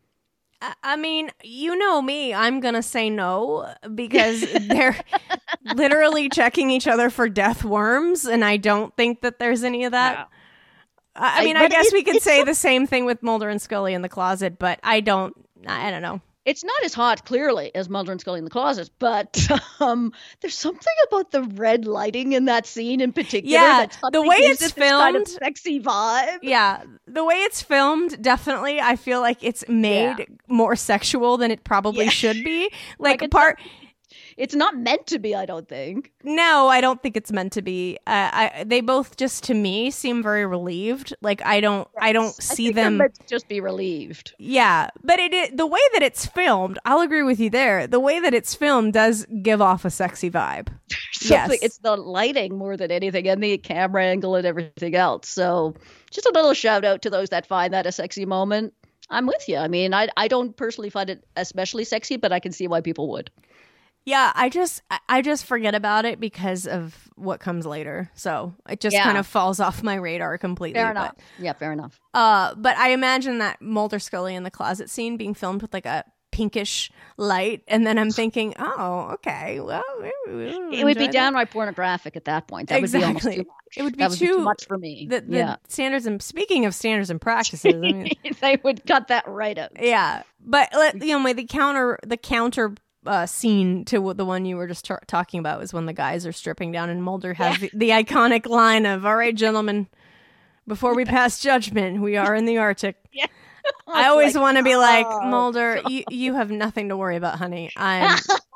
I mean, you know me, I'm going to say no, because they're literally checking each other for death worms, and I don't think that there's any of that. No. I mean, I guess we could say the same thing with Mulder and Scully in the closet, but I don't know. It's not as hot, clearly, as Mulder and Scully in the closet, but there's something about the red lighting in that scene in particular. Yeah, that the way it's filmed, kind of sexy vibe. Yeah, the way it's filmed, definitely, I feel like it's made more sexual than it probably should be. Like it's not meant to be, I don't think. No, I don't think it's meant to be. They both just, to me, seem very relieved. Like I don't see them meant to just be relieved. Yeah, but the way that it's filmed, I'll agree with you there. The way that it's filmed does give off a sexy vibe. Yes, it's the lighting more than anything, and the camera angle and everything else. So, just a little shout out to those that find that a sexy moment. I'm with you. I mean, I don't personally find it especially sexy, but I can see why people would. Yeah, I just forget about it because of what comes later. So it just kind of falls off my radar completely. Fair enough. Yeah, fair enough. But I imagine that Mulder Scully in the closet scene being filmed with like a pinkish light, and then I'm thinking, oh, okay, well, it would be downright pornographic at that point. That would be almost too much. It would be too much for me. The standards, and speaking of standards and practices, I mean, they would cut that right out. Yeah, but you know, the counter scene to the one you were just talking about was when the guys are stripping down and Mulder has the iconic line of, "All right, gentlemen, before we pass judgment, we are in the Arctic." Yeah. I always want to be like, Mulder, you have nothing to worry about, honey. I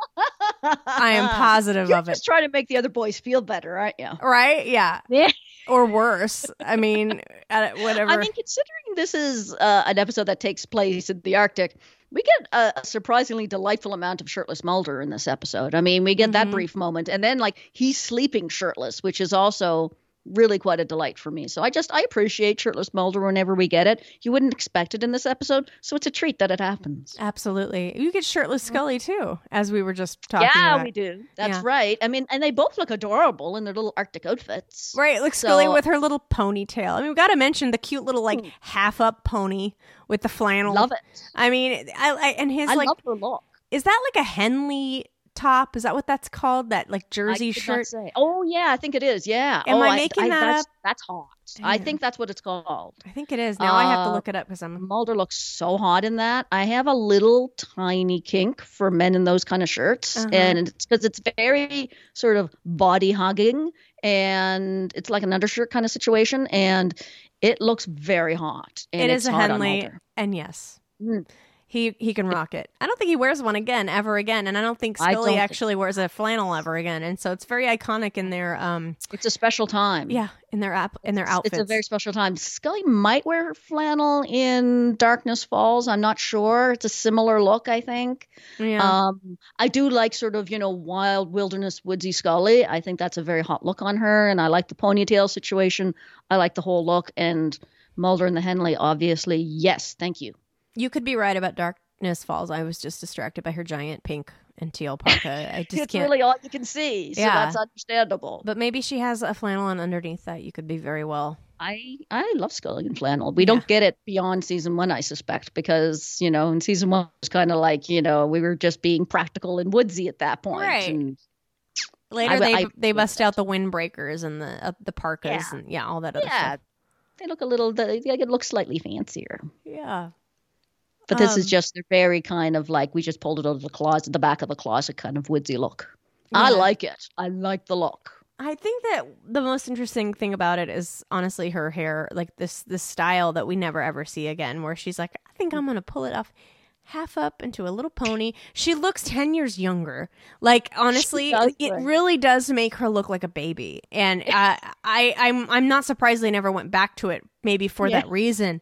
am positive You're of it. just trying to make the other boys feel better, aren't you? Right? Yeah. Yeah. Or worse. I mean, whatever. I mean, considering this is an episode that takes place in the Arctic, we get a surprisingly delightful amount of shirtless Mulder in this episode. I mean, we get that brief moment, and then like he's sleeping shirtless, which is also really quite a delight for me. So I appreciate shirtless Mulder whenever we get it. You wouldn't expect it in this episode, so it's a treat that it happens. Absolutely. You get shirtless Scully too, as we were just talking about. Yeah, we do. That's right. I mean, and they both look adorable in their little Arctic outfits. Right, like Scully with her little ponytail. I mean, we've got to mention the cute little like half-up pony with the flannel. Love it. I mean, I love her look. Is that like a Henley top? Is that what that's called? That like jersey shirt? Oh yeah, I think it is. Yeah. Am I making that up? That's hot. Damn. I think that's what it's called. I think it is. Now I have to look it up because Mulder looks so hot in that. I have a little tiny kink for men in those kind of shirts, and it's because it's very sort of body hugging, and it's like an undershirt kind of situation, and it looks very hot. And it is a Henley, and yes. He can rock it. I don't think he wears one ever again, and I don't think Scully actually wears a flannel ever again. And so it's very iconic in their It's a special time. Yeah, in their outfits. It's a very special time. Scully might wear her flannel in Darkness Falls. I'm not sure. It's a similar look, I think. Yeah. I do like sort of, wild wilderness woodsy Scully. I think that's a very hot look on her, and I like the ponytail situation. I like the whole look, and Mulder and the Henley, obviously, yes, thank you. You could be right about Darkness Falls. I was just distracted by her giant pink and teal parka. I just it's really all you can see, so that's understandable. But maybe she has a flannel on underneath that. You could be very well. I love Scully in flannel. We don't get it beyond season 1, I suspect, because, in season 1 it was kind of like, we were just being practical and woodsy at that point. Right. And later they bust out the windbreakers and the parkas and all that other stuff. They look a little, they look slightly fancier. Yeah. But this is just a very kind of like, we just pulled it out of the closet, the back of the closet kind of woodsy look. Yeah. I like it. I like the look. I think that the most interesting thing about it is honestly her hair, like this style that we never ever see again, where she's like, I think I'm going to pull it off half up into a little pony. She looks 10 years younger. Like, honestly, it really does make her look like a baby. And I'm not surprised they never went back to it, maybe for that reason.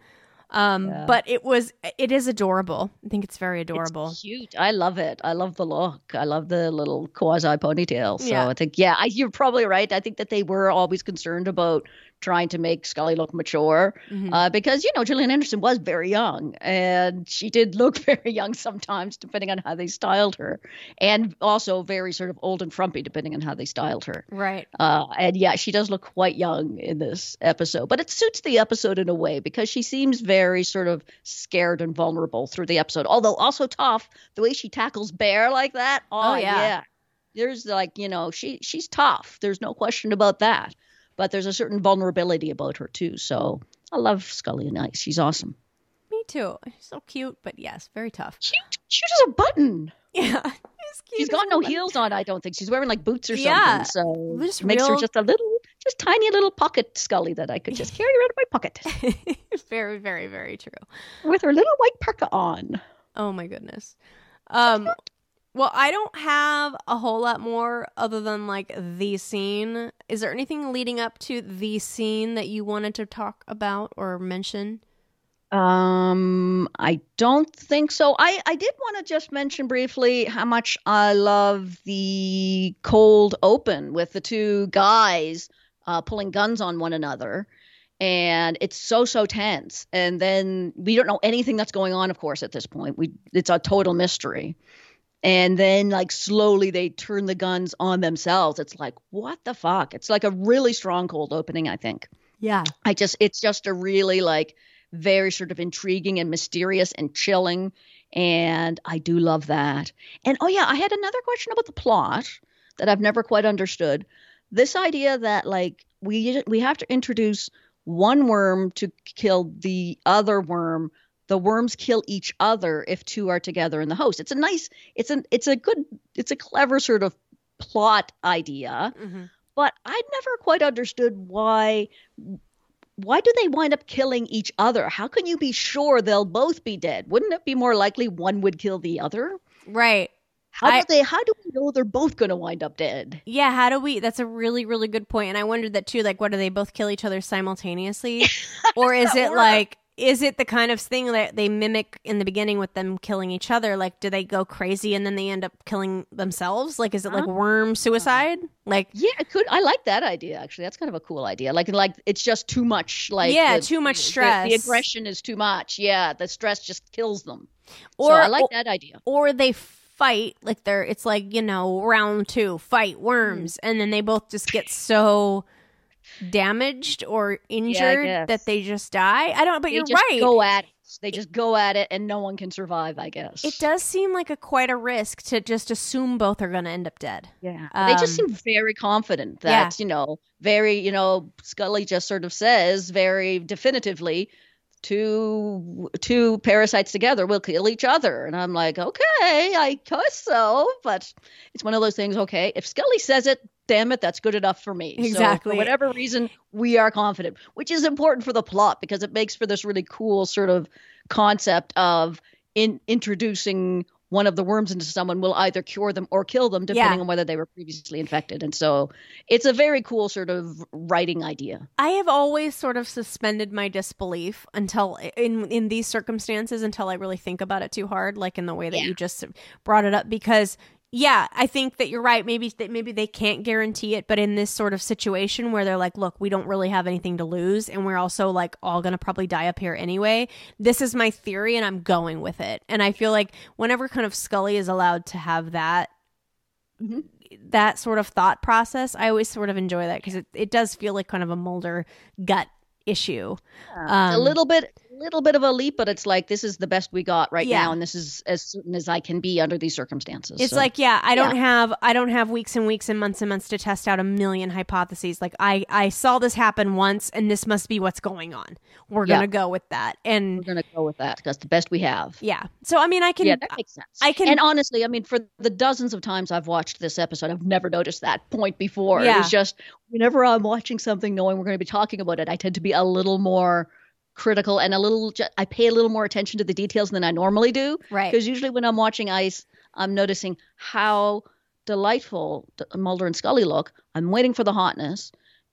But it is adorable. I think it's very adorable. It's cute. I love it. I love the look. I love the little quasi ponytail. So I think, you're probably right. I think that they were always concerned about trying to make Scully look mature because, Gillian Anderson was very young and she did look very young sometimes, depending on how they styled her, and also very sort of old and frumpy, depending on how they styled her. Right. And she does look quite young in this episode, but it suits the episode in a way because she seems very sort of scared and vulnerable through the episode, although also tough. The way she tackles Bear like that. Oh yeah. There's like, she's tough. There's no question about that. But there's a certain vulnerability about her, too. So I love Scully and Ice. She's awesome. Me, too. She's so cute, but yes, very tough. Cute. She's just a button. Yeah. She's got no heels on, I don't think. She's wearing like boots or something. So it makes her just tiny little pocket Scully that I could just carry around in my pocket. Very, very, very true. With her little white parka on. Oh, my goodness. Well, I don't have a whole lot more other than like the scene. Is there anything leading up to the scene that you wanted to talk about or mention? I don't think so. I did want to just mention briefly how much I love the cold open with the two guys pulling guns on one another. And it's so tense. And then we don't know anything that's going on, of course, at this point. It's a total mystery. And then like slowly they turn the guns on themselves. It's like, what the fuck? It's like a really strong cold opening, I think. Yeah. It's just a really like very sort of intriguing and mysterious and chilling. And I do love that. And I had another question about the plot that I've never quite understood. This idea that like we have to introduce one worm to kill the other worm. the worms kill each other if two are together in the host. It's a clever sort of plot idea, but I never quite understood why do they wind up killing each other? How can you be sure they'll both be dead? Wouldn't it be more likely one would kill the other? Right. How do we know they're both going to wind up dead? Yeah, that's a really, really good point. And I wondered that too, like, what, do they both kill each other simultaneously? Or is it the kind of thing that they mimic in the beginning with them killing each other? Like, do they go crazy and then they end up killing themselves? Like, is it like worm suicide? Like, yeah, it could. I like that idea, actually. That's kind of a cool idea. Like it's just too much. Like, too much stress. The aggression is too much. Yeah, the stress just kills them. So I like that idea. Or they fight, like it's like, round 2, fight worms, and then they both just get so damaged or injured that they just die. You're right. They just go at it and no one can survive, I guess. It does seem like quite a risk to just assume both are going to end up dead. Yeah. They just seem very confident that, very, Scully just sort of says very definitively, two parasites together will kill each other. And I'm like, okay, I guess so. But it's one of those things, okay, if Scully says it, damn it, that's good enough for me. Exactly. So for whatever reason, we are confident, which is important for the plot because it makes for this really cool sort of concept of introducing one of the worms into someone will either cure them or kill them, depending on whether they were previously infected. And so it's a very cool sort of writing idea. I have always sort of suspended my disbelief until in these circumstances, until I really think about it too hard, like in the way that you just brought it up, because I think that you're right. Maybe they can't guarantee it, but in this sort of situation where they're like, look, we don't really have anything to lose, and we're also like all gonna probably die up here anyway. This is my theory, and I'm going with it. And I feel like whenever kind of Scully is allowed to have that that sort of thought process, I always sort of enjoy that because it does feel like kind of a Mulder gut issue. A little bit of a leap, but it's like, this is the best we got right now, and this is as certain as I can be under these circumstances. It's like, I don't have weeks and weeks and months to test out a million hypotheses. Like I saw this happen once, and this must be what's going on. We're gonna go with that, and we're gonna go with that because the best we have. Yeah. So I mean, I can. Yeah, that makes sense. And honestly, I mean, for the dozens of times I've watched this episode, I've never noticed that point before. Yeah. It was just whenever I'm watching something, knowing we're going to be talking about it, I tend to be a little more critical and I pay a little more attention to the details than I normally do. Right. Because usually when I'm watching Ice, I'm noticing how delightful Mulder and Scully look. I'm waiting for the hotness.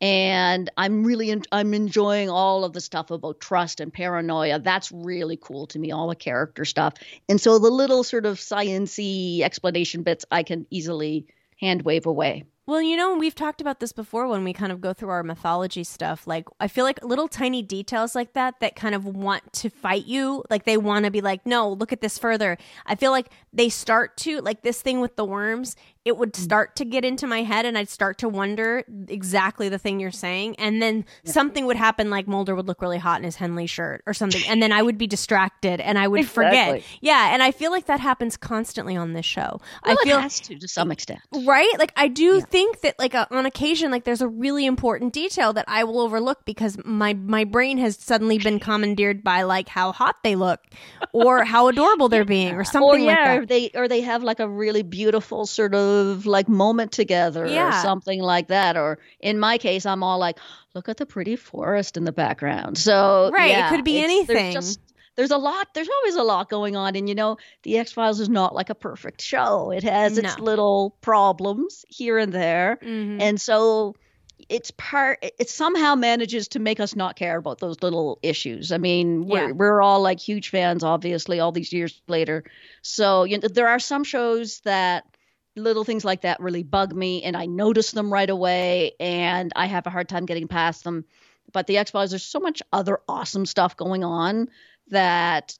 And I'm enjoying all of the stuff about trust and paranoia. That's really cool to me, all the character stuff. And so the little sort of science-y explanation bits I can easily hand wave away. Well, we've talked about this before when we kind of go through our mythology stuff. Like, I feel like little tiny details like that kind of want to fight you. Like, they want to be like, no, look at this further. I feel like they start to, like this thing with the worms, it would start to get into my head and I'd start to wonder exactly the thing you're saying. And then something would happen, like Mulder would look really hot in his Henley shirt or something. And then I would be distracted and I would forget. Yeah. And I feel like that happens constantly on this show. Well, it has to some extent. Right? Like, I do think that, like, on occasion, like, there's a really important detail that I will overlook because my brain has suddenly been commandeered by, like, how hot they look or how adorable they're being or something like that. Or they have, like, a really beautiful sort of like moment together or something like that. Or in my case, I'm all like, look at the pretty forest in the background. So it could be anything. There's always a lot going on. And the X-Files is not like a perfect show. It has its little problems here and there. Mm-hmm. And so it somehow manages to make us not care about those little issues. I mean, we're all like huge fans, obviously, all these years later. So there are some shows that little things like that really bug me and I notice them right away and I have a hard time getting past them. But the X-Files, there's so much other awesome stuff going on that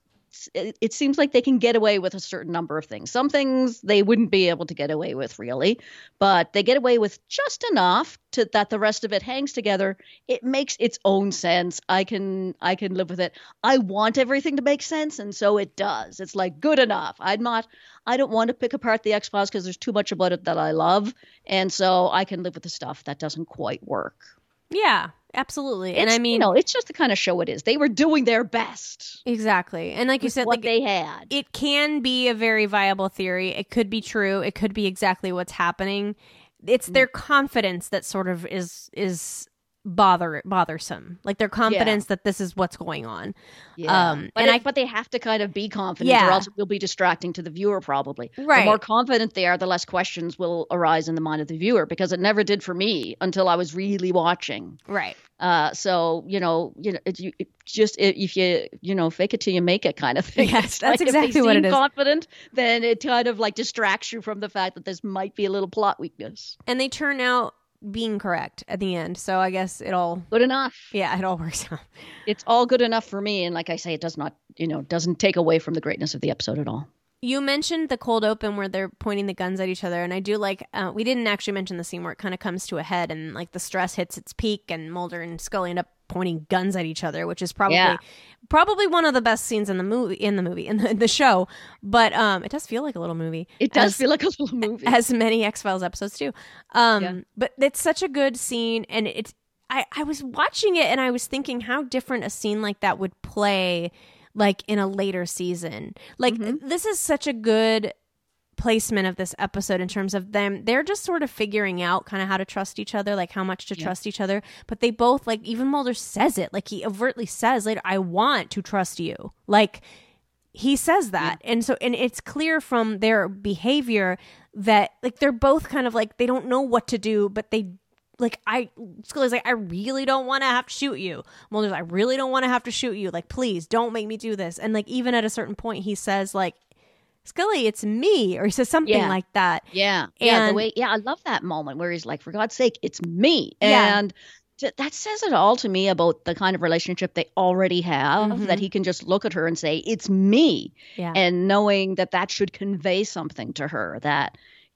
it seems like they can get away with a certain number of things. Some things they wouldn't be able to get away with really, but they get away with just enough that the rest of it hangs together. It makes its own sense. I can live with it. I want everything to make sense, and so it does. It's like good enough. I don't want to pick apart the X-Files because there's too much about it that I love, and so I can live with the stuff that doesn't quite work. Yeah, absolutely. And I mean, it's just the kind of show it is. They were doing their best. Exactly. And like you said, what they had. It can be a very viable theory. It could be true. It could be exactly what's happening. It's their confidence that sort of is bothersome. Like their confidence that this is what's going on. Yeah. But they have to kind of be confident, or else it will be distracting to the viewer probably. Right. The more confident they are, the less questions will arise in the mind of the viewer, because it never did for me until I was really watching. Right. So if you fake it till you make it kind of thing. Yes, that's exactly what it is. Confident, then it kind of like distracts you from the fact that this might be a little plot weakness. And they turn out being correct at the end, so I guess it all good enough. Yeah, it all works out. It's all good enough for me, and like I say, it does not, doesn't take away from the greatness of the episode at all. You mentioned the cold open where they're pointing the guns at each other, and I do like. We didn't actually mention the scene where it kind of comes to a head, and like the stress hits its peak, and Mulder and Scully end up pointing guns at each other, which is probably one of the best scenes in the show. But it does feel like a little movie. It does feel like a little movie, as many X-Files episodes do. But it's such a good scene, and it's. I was watching it and I was thinking how different a scene like that would play, like in a later season. Like this is such a good placement of this episode in terms of them. They're just sort of figuring out kind of how to trust each other, like how much to trust each other. But they both, like, even Mulder says it, like he overtly says later, I want to trust you. Like he says that. And it's clear from their behavior that like they're both kind of like, they don't know what to do, but they Scully's like, I really don't want to have to shoot you. Mulder's, I really don't want to have to shoot you. Like, please don't make me do this. And like, even at a certain point, he says like, Scully, it's me, or he says something like that. Yeah. I love that moment where he's like, for God's sake, it's me. And that says it all to me about the kind of relationship they already have, that he can just look at her and say, it's me. Yeah. And knowing that should convey something to her, that,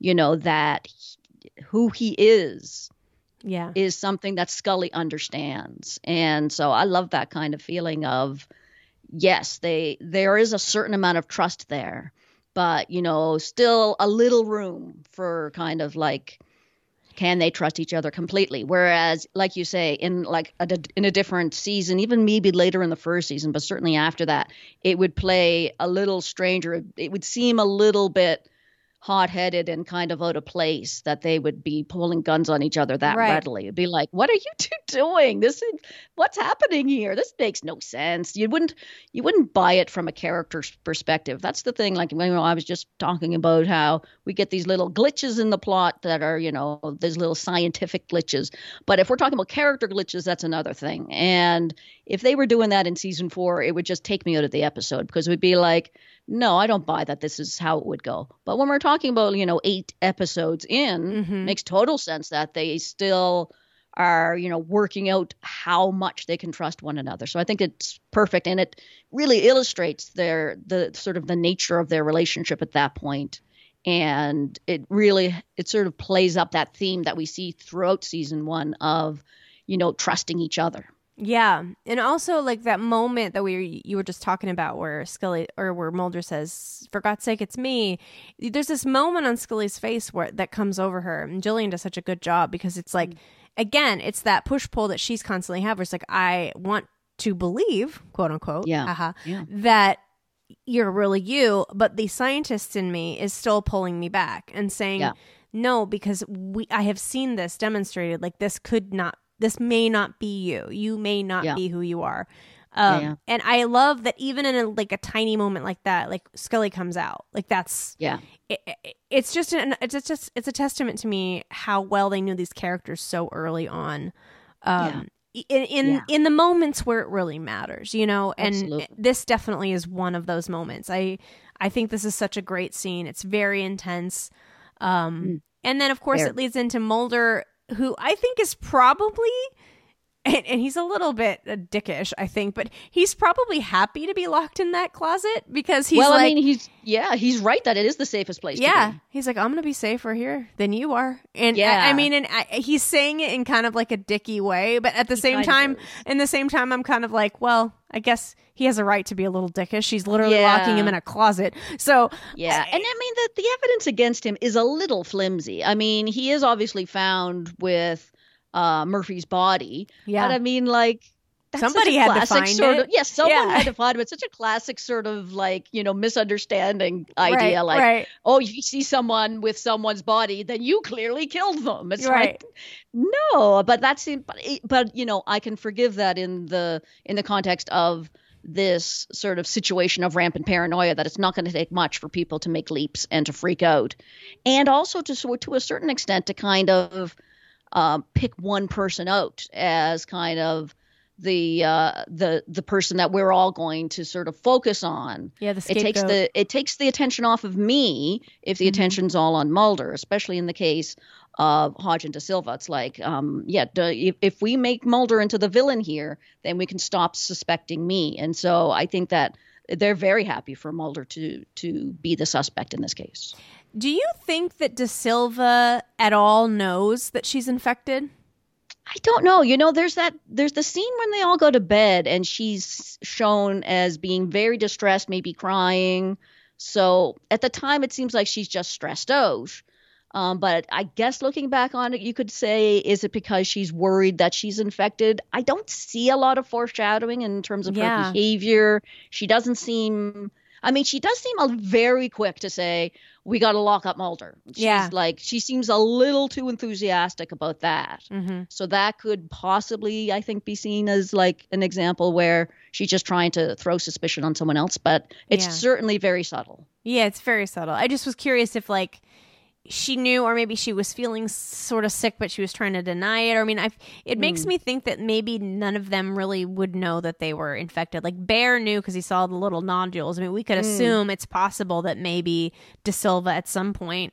who he is something that Scully understands. And so I love that kind of feeling of, yes, there is a certain amount of trust there, but, still a little room for kind of like, can they trust each other completely? Whereas, like you say, in a different season, even maybe later in the first season, but certainly after that, it would play a little stranger. It would seem a little bit hot-headed and kind of out of place that they would be pulling guns on each other that readily. It'd be like, what are you two doing? What's happening here? This makes no sense. You wouldn't buy it from a character's perspective. That's the thing. Like, I was just talking about how we get these little glitches in the plot that are, these little scientific glitches. But if we're talking about character glitches, that's another thing. And if they were doing that in season 4, it would just take me out of the episode, because it would be like, no, I don't buy that this is how it would go. But when we're talking about, 8 episodes in, makes total sense that they still are, working out how much they can trust one another. So I think it's perfect. And it really illustrates the sort of the nature of their relationship at that point. And it sort of plays up that theme that we see throughout season 1 of, trusting each other. Yeah. And also like that moment that you were just talking about where Scully, or where Mulder says, for God's sake, it's me. There's this moment on Scully's face that comes over her, and Gillian does such a good job, because it's like, again, it's that push pull that she's constantly have, where it's like, I want to believe, quote unquote, that you're really you, but the scientist in me is still pulling me back and saying, no, because I have seen this demonstrated, like this may not be you. You may not be who you are. And I love that even in a tiny moment like that, like Scully comes out. Like that's it's a testament to me how well they knew these characters so early on. In the moments where it really matters, and Absolutely. This definitely is one of those moments. I think this is such a great scene. It's very intense. And then of course it leads into Mulder, who I think is probably, and he's a little bit dickish, I think, but he's probably happy to be locked in that closet, because he's he's right that it is the safest place to be. He's like, I'm going to be safer here than you are. And he's saying it in kind of like a dicky way, but at the same time, I'm kind of like, well, I guess he has a right to be a little dickish. She's literally locking him in a closet. So and I mean the evidence against him is a little flimsy. I mean, he is obviously found with Murphy's body. Yeah. But I mean, like, that's somebody had to find it. Yes, someone had to find it. It's such a classic sort of like, misunderstanding idea. Oh, if you see someone with someone's body, then you clearly killed them. It's right. No, but that's but I can forgive that in the context of this sort of situation of rampant paranoia, that it's not going to take much for people to make leaps and to freak out, and also to a certain extent to kind of pick one person out as kind of the person that we're all going to sort of focus on. Yeah, the scapegoat. It takes the attention off of me if the attention's all on Mulder, especially in the case of Hodge and De Silva. It's like, if we make Mulder into the villain here, then we can stop suspecting me. And so I think that they're very happy for Mulder to be the suspect in this case. Do you think that De Silva at all knows that she's infected? I don't know. There's the scene when they all go to bed and she's shown as being very distressed, maybe crying. So at the time, it seems like she's just stressed out. But I guess looking back on it, you could say, is it because she's worried that she's infected? I don't see a lot of foreshadowing in terms of her behavior. She doesn't seem... she does seem very quick to say, we got to lock up Mulder. She seems a little too enthusiastic about that. Mm-hmm. So that could possibly, I think, be seen as like an example where she's just trying to throw suspicion on someone else. But it's certainly very subtle. Yeah, it's very subtle. I just was curious if like she knew, or maybe she was feeling sort of sick, but she was trying to deny it. Or it makes me think that maybe none of them really would know that they were infected. Like Bear knew because he saw the little nodules. We could assume it's possible that maybe De Silva at some point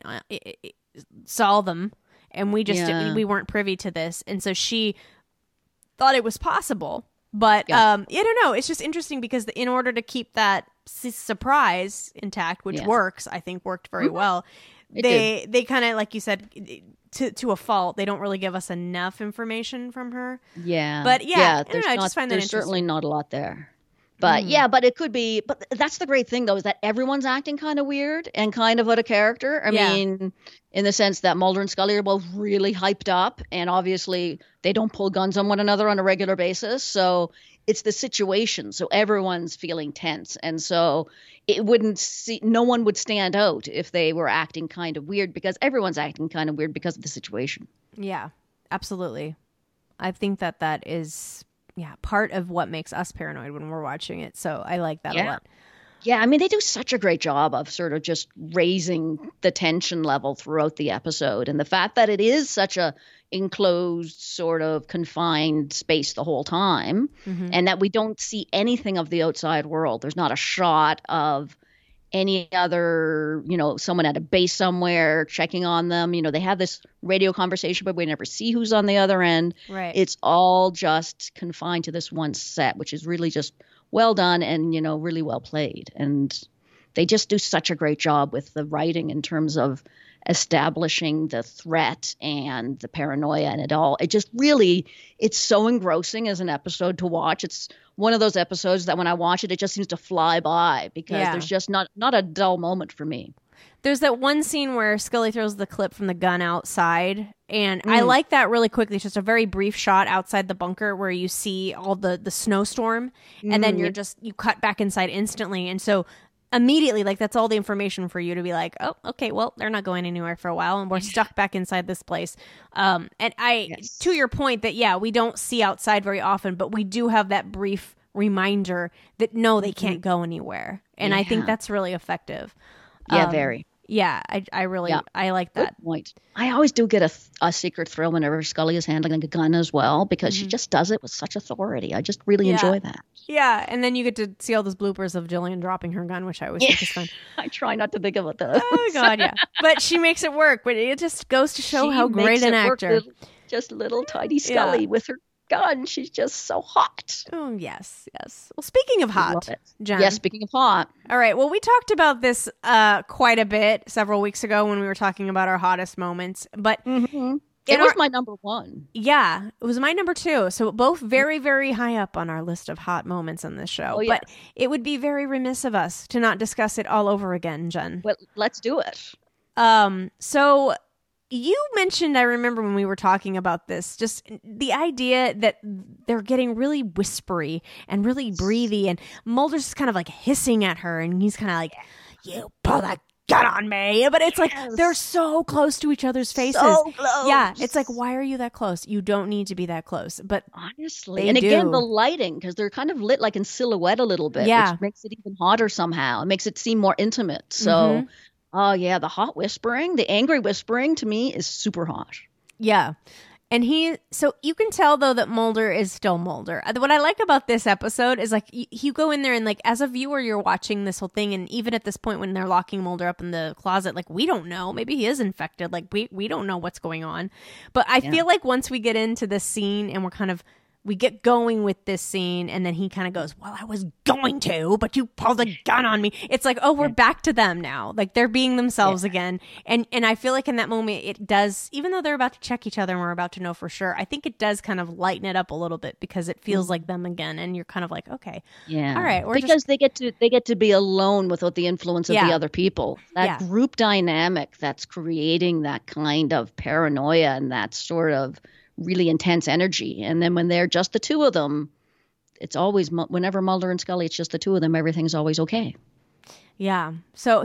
saw them, and we just we weren't privy to this, and so she thought it was possible. But I don't know. It's just interesting because in order to keep that surprise intact, which worked very well. They kind of, like you said, to a fault, they don't really give us enough information from her. Yeah. But I just find that there's certainly not a lot there. But but it could be. But that's the great thing, though, is that everyone's acting kind of weird and kind of out of character. I mean, in the sense that Mulder and Scully are both really hyped up, and obviously they don't pull guns on one another on a regular basis. So it's the situation. So everyone's feeling tense. And so no one would stand out if they were acting kind of weird, because everyone's acting kind of weird because of the situation. Yeah, absolutely. I think that is, part of what makes us paranoid when we're watching it. So I like that a lot. Yeah, they do such a great job of sort of just raising the tension level throughout the episode. And the fact that it is such a enclosed, sort of confined space the whole time, and that we don't see anything of the outside world. There's not a shot of any other, someone at a base somewhere checking on them. They have this radio conversation, but we never see who's on the other end. Right. It's all just confined to this one set, which is really just well done and, really well played. And they just do such a great job with the writing in terms of establishing the threat and the paranoia and it all. It just really, it's so engrossing as an episode to watch. It's one of those episodes that when I watch it, it just seems to fly by because there's just not a dull moment for me. There's that one scene where Scully throws the clip from the gun outside, and I like that really quickly. It's just a very brief shot outside the bunker where you see all the snowstorm, and then you cut back inside instantly. And so immediately, like, that's all the information for you to be like, oh, okay, well, they're not going anywhere for a while, and we're stuck back inside this place. And to your point that, we don't see outside very often, but we do have that brief reminder that, no, they can't go anywhere. And I think that's really effective. Yeah, very. Yeah, I really I like that. Good point. I always do get a secret thrill whenever Scully is handling a gun as well, because she just does it with such authority. I just really enjoy that. Yeah, and then you get to see all those bloopers of Jillian dropping her gun, which I always think is fun. I try not to think about those. Oh, God, yeah. But she makes it work. But it just goes to show how great an actor. Just little tiny Scully with her gun. She's just so hot. Oh, yes. Well, speaking of hot, Jen. Yes, speaking of hot. All right. Well, we talked about this quite a bit several weeks ago when we were talking about our hottest moments. But it was my number one. Yeah, it was my number two. So both very, very high up on our list of hot moments on this show. Oh, yes. But it would be very remiss of us to not discuss it all over again, Jen. Well, let's do it. So, you mentioned, I remember when we were talking about this, just the idea that they're getting really whispery and really breathy, and Mulder's just kind of like hissing at her, and he's kind of like, you pull that gun on me. But it's like they're so close to each other's faces. So close. Yeah, it's like, why are you that close? You don't need to be that close. But honestly, and again, the lighting, because they're kind of lit like in silhouette a little bit, which makes it even hotter somehow. It makes it seem more intimate. So, oh yeah, the hot whispering, the angry whispering to me is super hot. Yeah. And so you can tell, though, that Mulder is still Mulder. What I like about this episode is, like, you go in there and, like, as a viewer, you're watching this whole thing. And even at this point when they're locking Mulder up in the closet, like, we don't know. Maybe he is infected. Like, we don't know what's going on. But I feel like once we get into this scene and we get going with this scene, and then he kind of goes, well, I was going to, but you pulled a gun on me. It's like, oh, we're back to them now. Like, they're being themselves again. And I feel like in that moment, it does, even though they're about to check each other and we're about to know for sure, I think it does kind of lighten it up a little bit, because it feels like them again. And you're kind of like, okay, all right. Because they get to be alone without the influence of the other people. That group dynamic that's creating that kind of paranoia and that sort of really intense energy. And then when they're just the two of them, it's always, whenever Mulder and Scully, it's just the two of them, everything's always okay. Yeah. So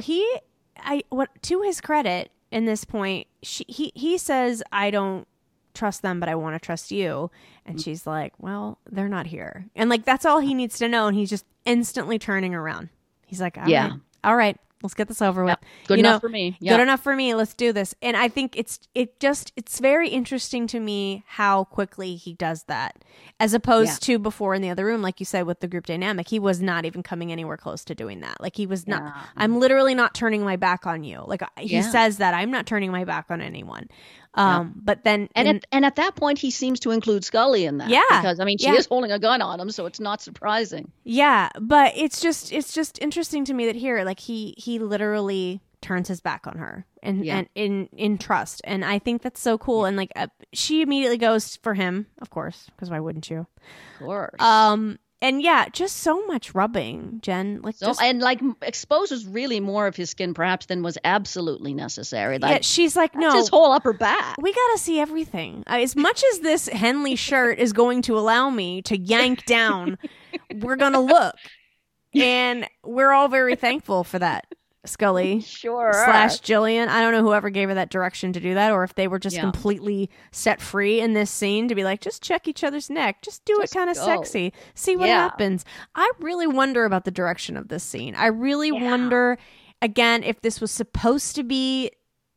to his credit in this point, he says, I don't trust them, but I want to trust you. And she's like, well, they're not here. And like, that's all he needs to know. And he's just instantly turning around. He's like, all right. Let's get this over with. Good enough for me. Good enough for me. Let's do this. And I think it's very interesting to me how quickly he does that, as opposed to before in the other room, like you said, with the group dynamic. He was not even coming anywhere close to doing that. Like, he was not. I'm literally not turning my back on you. Like, he says that I'm not turning my back on anyone. But then, and at that point, he seems to include Scully in that. Yeah, because I mean, she is holding a gun on him, so it's not surprising. Yeah, but it's just interesting to me that here, like, he literally turns his back on her and in trust, and I think that's so cool. And like, she immediately goes for him, of course, because why wouldn't you? Of course. And just so much rubbing, Jen. Like, and like exposes really more of his skin, perhaps, than was absolutely necessary. Like, she's like, no, his whole upper back. We got to see everything. As much as this Henley shirt is going to allow me to yank down, we're gonna look, and we're all very thankful for that. Scully / Gillian. I don't know whoever gave her that direction to do that, or if they were just completely set free in this scene to be like, just check each other's neck, just do it kind of sexy, see what happens. I really wonder about the direction of this scene. I really wonder, again, if this was supposed to be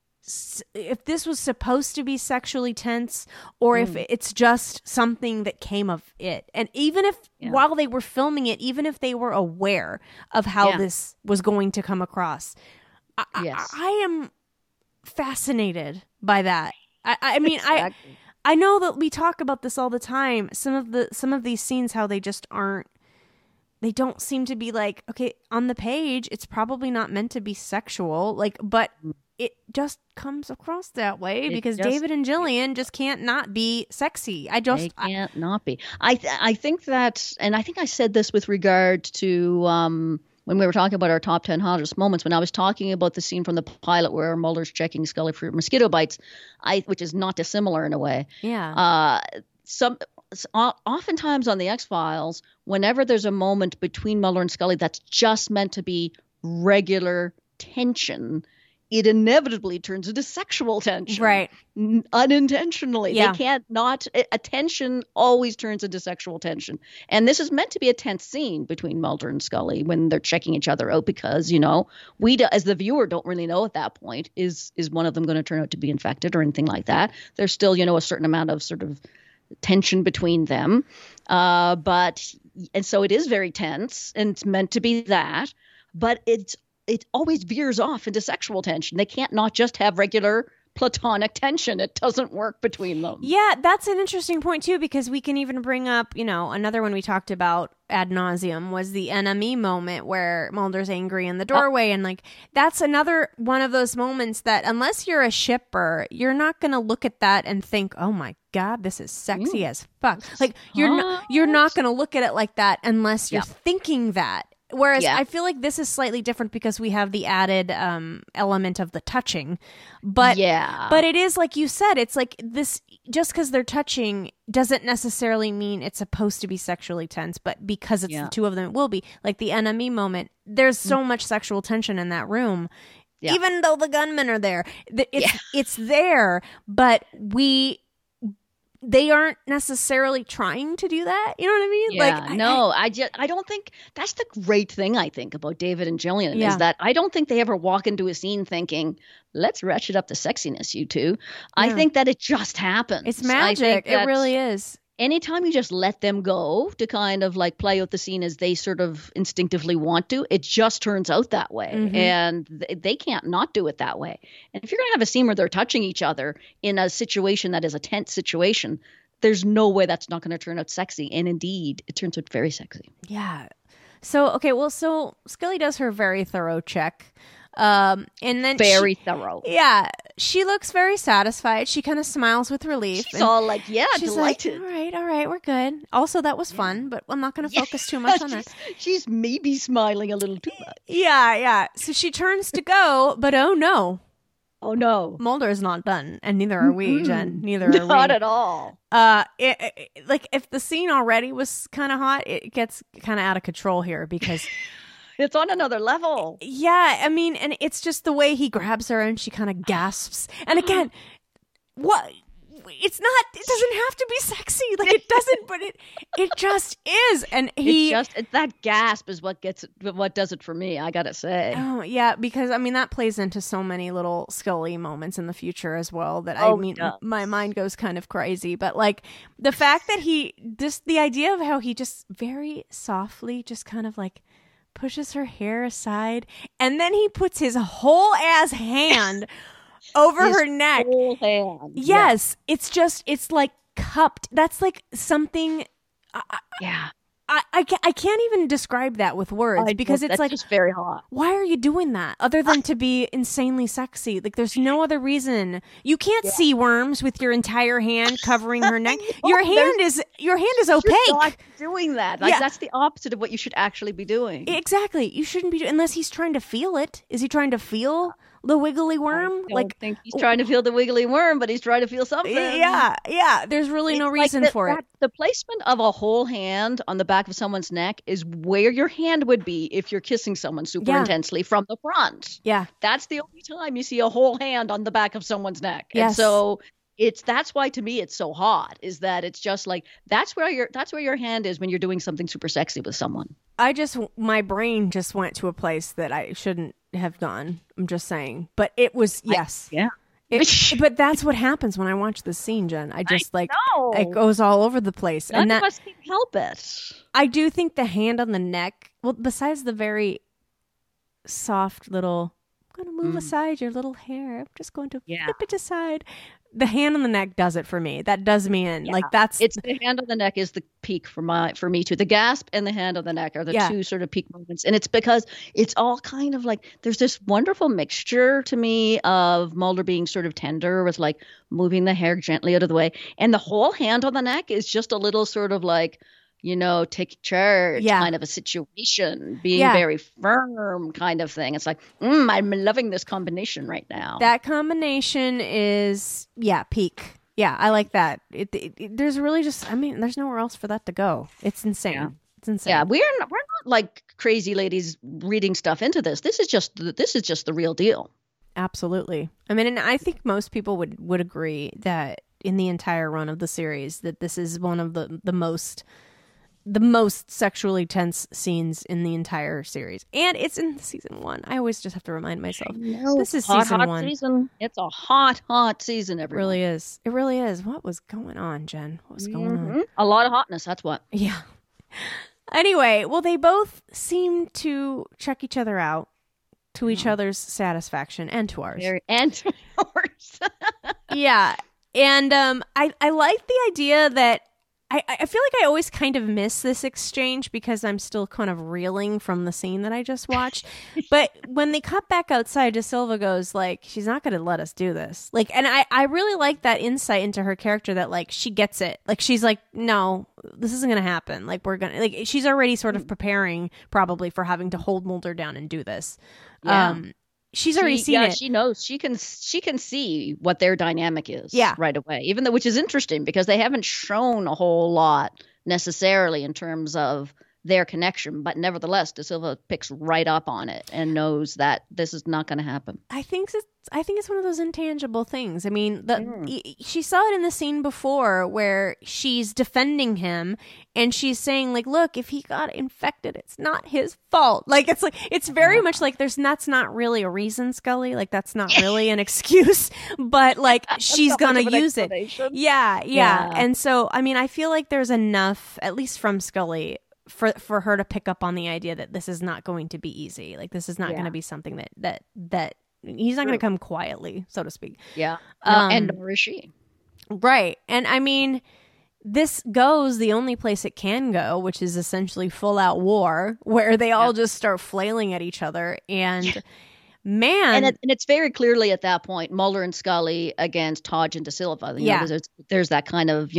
sexually tense, or if it's just something that came of it. And even if while they were filming it, even if they were aware of how this was going to come across, I am fascinated by that. I mean, exactly. I know that we talk about this all the time. Some of these scenes, how they just aren't. They don't seem to be like, okay, on the page, it's probably not meant to be sexual, like, but it just comes across that way because David and Gillian just can't not be sexy. They can't not be. I think that, and I think I said this with regard to when we were talking about our top 10 hottest moments, when I was talking about the scene from the pilot where Mulder's checking Scully for mosquito bites, which is not dissimilar in a way. Yeah. Oftentimes on the X-Files, whenever there's a moment between Mulder and Scully that's just meant to be regular tension, it inevitably turns into sexual tension. Right. Unintentionally. Yeah. They can't not. Attention always turns into sexual tension. And this is meant to be a tense scene between Mulder and Scully when they're checking each other out because, we as the viewer don't really know at that point, is one of them going to turn out to be infected or anything like that. There's still, a certain amount of sort of tension between them. And so it is very tense and it's meant to be that, but it always veers off into sexual tension. They can't not just have regular platonic tension. It doesn't work between them. Yeah, that's an interesting point too, because we can even bring up, another one we talked about ad nauseum was the NME moment where Mulder's angry in the doorway. And like, that's another one of those moments that unless you're a shipper, you're not going to look at that and think, oh my God, this is sexy as fuck. Like you're not going to look at it like that unless you're thinking that. Whereas I feel like this is slightly different because we have the added element of the touching. But it is like you said, it's like this, just because they're touching doesn't necessarily mean it's supposed to be sexually tense, but because it's the two of them, it will be. Like the enemy moment, there's so much sexual tension in that room. Yeah. Even though the gunmen are there, it's there, but they aren't necessarily trying to do that. You know what I mean? Yeah, I don't think that's the great thing I think about David and Gillian is that I don't think they ever walk into a scene thinking, let's ratchet up the sexiness, you two. I think that it just happens. It's magic. It really is. Anytime you just let them go to kind of like play out the scene as they sort of instinctively want to, it just turns out that way. Mm-hmm. And they can't not do it that way. And if you're going to have a scene where they're touching each other in a situation that is a tense situation, there's no way that's not going to turn out sexy. And indeed, it turns out very sexy. Yeah. So Scully does her very thorough check. And then very thorough. Yeah. She looks very satisfied. She kind of smiles with relief. She's all like, she's delighted. Like, all right, we're good. Also, that was fun, but I'm not going to focus too much on that. She's maybe smiling a little too much. Yeah. So she turns to go, but oh no. Oh no. Mulder is not done, and neither are we, Jen. Neither are we. Not at all. Like if the scene already was kind of hot, it gets kind of out of control here because it's on another level. Yeah, I mean, and it's just the way he grabs her and she kind of gasps. And again, what? It doesn't have to be sexy. Like it doesn't, but it just is. And that gasp is what does it for me, I gotta say. Oh yeah, because I mean that plays into so many little Scully moments in the future as well that my mind goes kind of crazy. But like the fact that the idea of how he just very softly just kind of like pushes her hair aside, and then he puts his whole ass hand over her neck. Whole hand. Yes, it's like cupped. That's like something. I can't even describe that with words because it's like just very hot. Why are you doing that other than to be insanely sexy? Like there's no other reason. You can't see worms with your entire hand covering her neck. Your hand is opaque. You're not doing that. Like that's the opposite of what you should actually be doing. Exactly. You shouldn't be unless he's trying to feel it. Is he trying to feel the wiggly worm? I think he's trying to feel the wiggly worm, but he's trying to feel something. Yeah. There's really no reason for it. The placement of a whole hand on the back of someone's neck is where your hand would be if you're kissing someone super intensely from the front. Yeah. That's the only time you see a whole hand on the back of someone's neck. Yes. And so that's why to me it's so hot, is that it's just like that's where your hand is when you're doing something super sexy with someone. My brain just went to a place that I shouldn't have gone. I'm just saying. But it was but that's what happens when I watch this scene, Jen. I just it goes all over the place. None of us can help it. I do think the hand on the neck, well, besides the very soft little, I'm going to move aside your little hair. I'm just going to flip it aside. The hand on the neck does it for me. That does me in. Yeah. Like it's the hand on the neck is the peak for me too. The gasp and the hand on the neck are the two sort of peak moments. And it's because it's all kind of like there's this wonderful mixture to me of Mulder being sort of tender with like moving the hair gently out of the way. And the whole hand on the neck is just a little sort of like, take charge kind of a situation, being very firm kind of thing. It's like, I'm loving this combination right now. That combination is, peak. Yeah, I like that. There's really just, I mean, there's nowhere else for that to go. It's insane. Yeah. It's insane. Yeah, we're not like crazy ladies reading stuff into this. This is just the real deal. Absolutely. I mean, and I think most people would agree that in the entire run of the series, that this is one of the most sexually tense scenes in the entire series. And it's in season 1. I always just have to remind myself. This is season 1. Season. It's a hot season, everyone. It really is. It really is. What was going on, Jen? What was going on? A lot of hotness, that's what. Yeah. Anyway, well, they both seem to check each other out to each other's satisfaction and to ours. And to ours. Yeah. And I like the idea that I feel like I always kind of miss this exchange because I'm still kind of reeling from the scene that I just watched. But when they cut back outside, De Silva goes like, she's not going to let us do this. Like, and I really like that insight into her character that like she gets it. Like, she's like, no, this isn't going to happen. Like, we're going to, like, she's already sort of preparing probably for having to hold Mulder down and do this. Yeah. She's already seen it. She knows she can see what their dynamic is right away, even though, which is interesting because they haven't shown a whole lot necessarily in terms of their connection, but nevertheless, De Silva picks right up on it and knows that this is not going to happen. I think it's one of those intangible things. I mean, she saw it in the scene before where she's defending him and she's saying like, look, if he got infected, it's not his fault. Like, it's very much like that's not really a reason, Scully. Like, that's not really an excuse, but like she's going to use it. Yeah. And so, I mean, I feel like there's enough, at least from Scully, for her to pick up on the idea that this is not going to be easy. Like, this is not going to be something that he's not going to come quietly, so to speak. Yeah. And nor is she. Right. And I mean, this goes the only place it can go, which is essentially full out war, where they all just start flailing at each other. And man. And it's very clearly at that point, Mulder and Scully against Hodge and De Silva. You know, there's that kind of,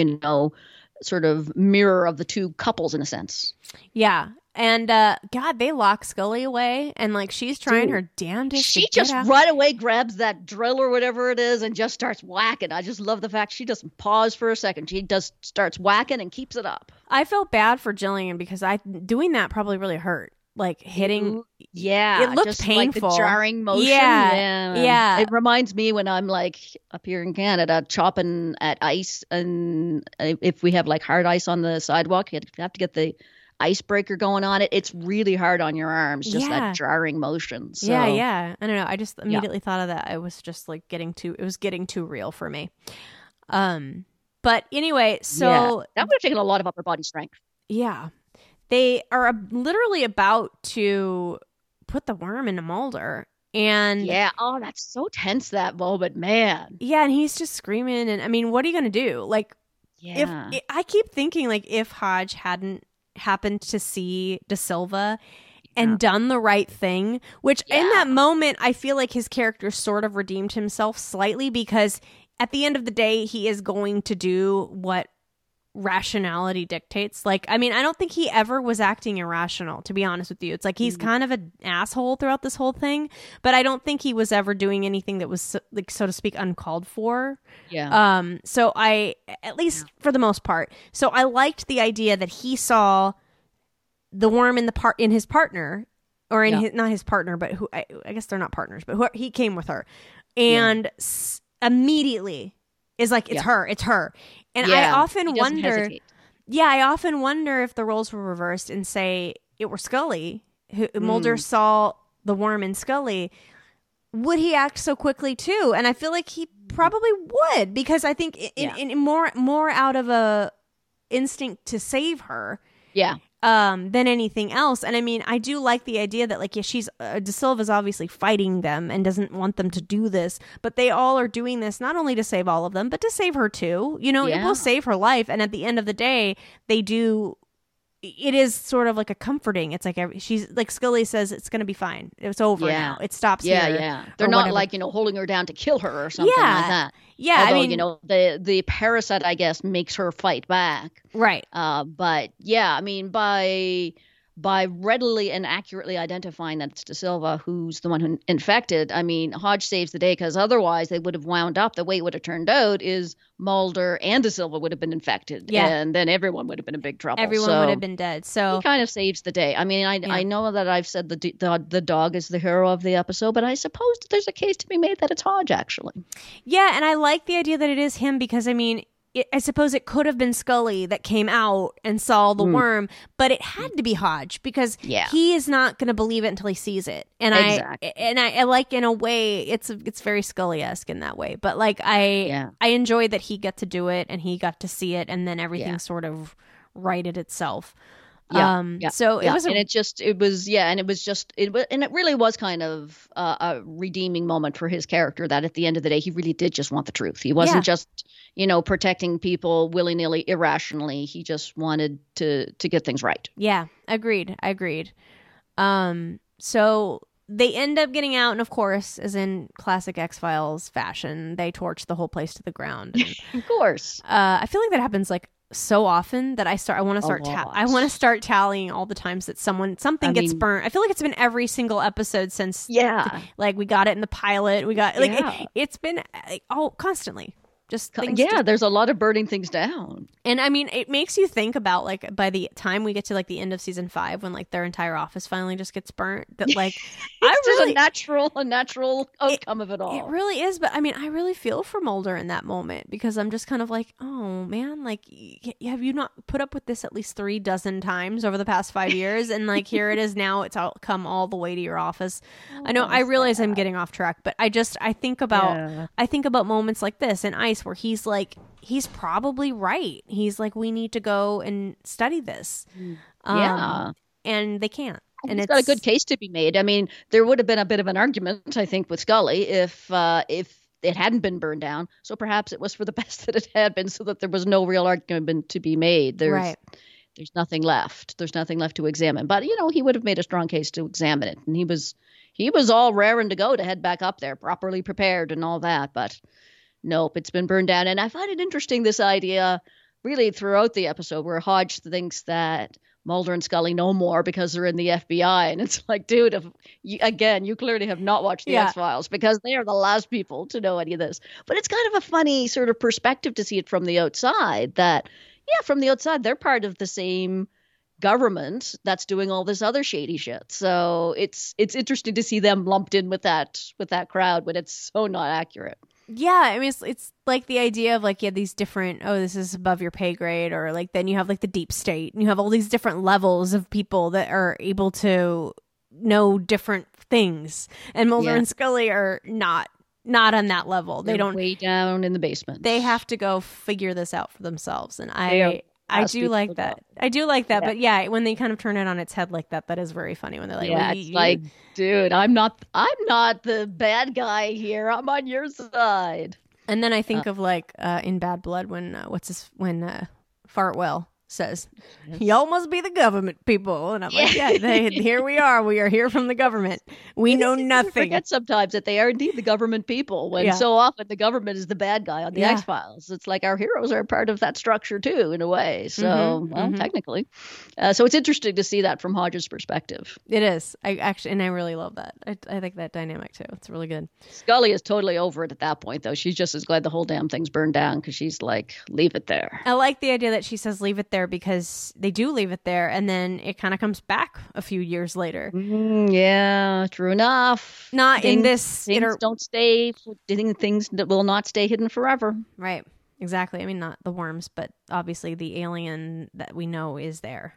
sort of mirror of the two couples in a sense. Yeah. And God, they lock Scully away, and like she's trying her damnedest. She just right away grabs that drill or whatever it is and just starts whacking. I just love the fact she doesn't pause for a second. She starts whacking and keeps it up. I felt bad for Jillian because doing that probably really hurt. Like hitting, it looked just painful. Like the jarring motion. Yeah. It reminds me when I'm like up here in Canada chopping at ice, and if we have like hard ice on the sidewalk, you have to get the icebreaker going on it. It's really hard on your arms, just that jarring motion. So. Yeah. I don't know. I just immediately thought of that. I was just like getting too real for me. But anyway, so that would have taken a lot of upper body strength. Yeah. They are literally about to put the worm into Mulder. And that's so tense, that moment, man. Yeah, and he's just screaming. And I mean, what are you going to do? Like, if I keep thinking, like, if Hodge hadn't happened to see De Silva and done the right thing, which in that moment, I feel like his character sort of redeemed himself slightly, because at the end of the day, he is going to do what rationality dictates. Like, I mean, I don't think he ever was acting irrational, to be honest with you. It's like he's kind of an asshole throughout this whole thing, but I don't think he was ever doing anything that was, like, so to speak, uncalled for. So I, at least for the most part, so I liked the idea that he saw the worm in his partner, or in his, not his partner, but who I guess they're not partners, but he came with her, and immediately is like, it's her. And I often wonder, I often wonder if the roles were reversed and say it were Scully, who Mulder saw the worm in Scully, would he act so quickly too? And I feel like he probably would, because I think in more out of a instinct to save her. Than anything else. And I mean, I do like the idea that, like, she's De Silva's obviously fighting them and doesn't want them to do this, but they all are doing this not only to save all of them, but to save her too. It will save her life. And at the end of the day, they do. It is sort of like a comforting. It's like she's like, Scully says it's going to be fine. It's over now. It stops here. They're not whatever. Like, holding her down to kill her or something like that. Yeah, although, I mean, the parasite, I guess, makes her fight back. Right. But yeah, I mean, by readily and accurately identifying that it's De Silva who's the one who infected, I mean, Hodge saves the day, because otherwise they would have wound up, the way it would have turned out is Mulder and De Silva would have been infected. And then everyone would have been in big trouble. Everyone would have been dead. So he kind of saves the day. I mean, I know that I've said the dog is the hero of the episode, but I suppose there's a case to be made that it's Hodge, actually. Yeah, and I like the idea that it is him, because, I mean, I suppose it could have been Scully that came out and saw the worm, but it had to be Hodge, because he is not going to believe it until he sees it. And I like, in a way, it's very Scully-esque in that way. But like I enjoy that he got to do it and he got to see it, and then everything sort of righted itself. So it was, and it really was kind of a redeeming moment for his character, that at the end of the day, he really did just want the truth. He wasn't just, protecting people willy-nilly, irrationally. He just wanted to get things right. Yeah, agreed. So they end up getting out, and of course, as in classic X-Files fashion, they torch the whole place to the ground. And, of course. I feel like that happens like so often that I want to start tallying all the times that something gets burnt. I feel like it's been every single episode since. Yeah. Like we got it in the pilot. We got it's been constantly. Just there's a lot of burning things down. And I mean, it makes you think about, like, by the time we get to like the end of season 5, when like their entire office finally just gets burnt, that like a natural outcome of it all. It really is. But I mean, I really feel for Mulder in that moment, because I'm just kind of like, oh man, like, have you not put up with this at least 36 times over the past 5 years? And like, here it is now, it's come all the way to your office. I know, I realize I'm getting off track, but I think about moments like this in Ice, where he's like, he's probably right. He's like, we need to go and study this. And they can't. And it's got a good case to be made. I mean, there would have been a bit of an argument, I think, with Scully if it hadn't been burned down. So perhaps it was for the best that it had been, so that there was no real argument to be made. There's nothing left. There's nothing left to examine. But, he would have made a strong case to examine it. And he was all raring to go to head back up there, properly prepared and all that. But nope, it's been burned down. And I find it interesting, this idea, really throughout the episode, where Hodge thinks that Mulder and Scully know more because they're in the FBI. And it's like, dude, you clearly have not watched the X-Files, because they are the last people to know any of this. But it's kind of a funny sort of perspective to see it from the outside, that, from the outside, they're part of the same government that's doing all this other shady shit. So it's interesting to see them lumped in with that crowd when it's so not accurate. Yeah, I mean, it's like the idea of like, these different, this is above your pay grade, or like, then you have like the deep state, and you have all these different levels of people that are able to know different things. And Mulder and Scully are not on that level. They're way down in the basement. They have to go figure this out for themselves. And I do like that. I do like that. But when they kind of turn it on its head like that, that is very funny, when they're like, it's like, dude, I'm not the bad guy here. I'm on your side. And then I think of like in Bad Blood, when Fartwell says, y'all must be the government people. And I'm like, here we are. We are here from the government. We know nothing. I forget sometimes that they are indeed the government people, when so often the government is the bad guy on the X-Files. It's like our heroes are part of that structure too, in a way. So, technically. So it's interesting to see that from Hodge's perspective. It is. I really love that. I think that dynamic too. It's really good. Scully is totally over it at that point, though. She's just as glad the whole damn thing's burned down, because she's like, leave it there. I like the idea that she says leave it there, because they do leave it there, and then it kind of comes back a few years later. Yeah, true enough. Not in this. Things don't stay. Things that will not stay hidden forever. Right. Exactly. I mean, not the worms, but obviously the alien that we know is there.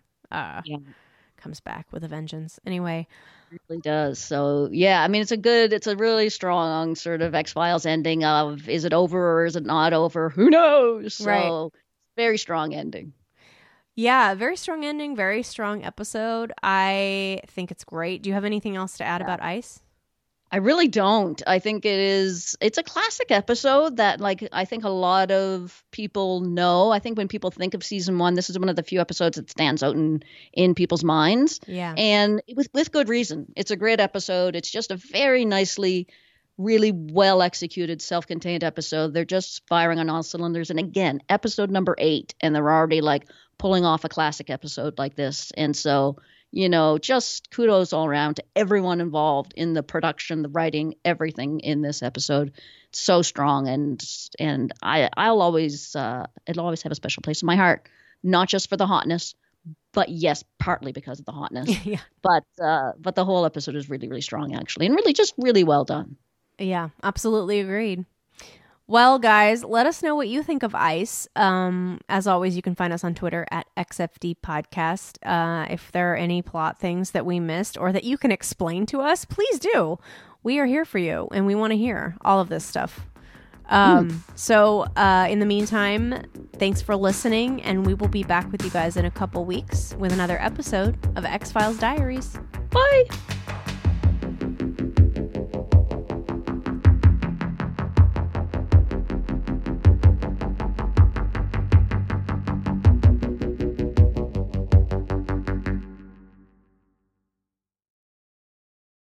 Comes back with a vengeance. Anyway. It really does. So I mean, it's a really strong sort of X-Files ending of, is it over or is it not over? Who knows? So very strong ending. Yeah, very strong ending, very strong episode. I think it's great. Do you have anything else to add about Ice? I really don't. I think it's a classic episode that, like, I think a lot of people know. I think when people think of season 1, this is one of the few episodes that stands out in people's minds. Yeah. And with good reason. It's a great episode. It's just a very nicely, really well executed, self-contained episode. They're just firing on all cylinders. And again, episode number 8, and they're already like pulling off a classic episode like this. And so, just kudos all around to everyone involved in the production, the writing, everything in this episode. It's so strong, and I'll always it'll always have a special place in my heart, not just for the hotness, but yes, partly because of the hotness. But the whole episode is really, really strong, actually, and really well done. Yeah, absolutely agreed. Well, guys, let us know what you think of Ice. As always, you can find us on Twitter at XFD Podcast. If there are any plot things that we missed or that you can explain to us, please do. We are here for you, and we want to hear all of this stuff. So in the meantime, Thanks for listening, and we will be back with you guys in a couple weeks with another episode of X-Files Diaries. Bye!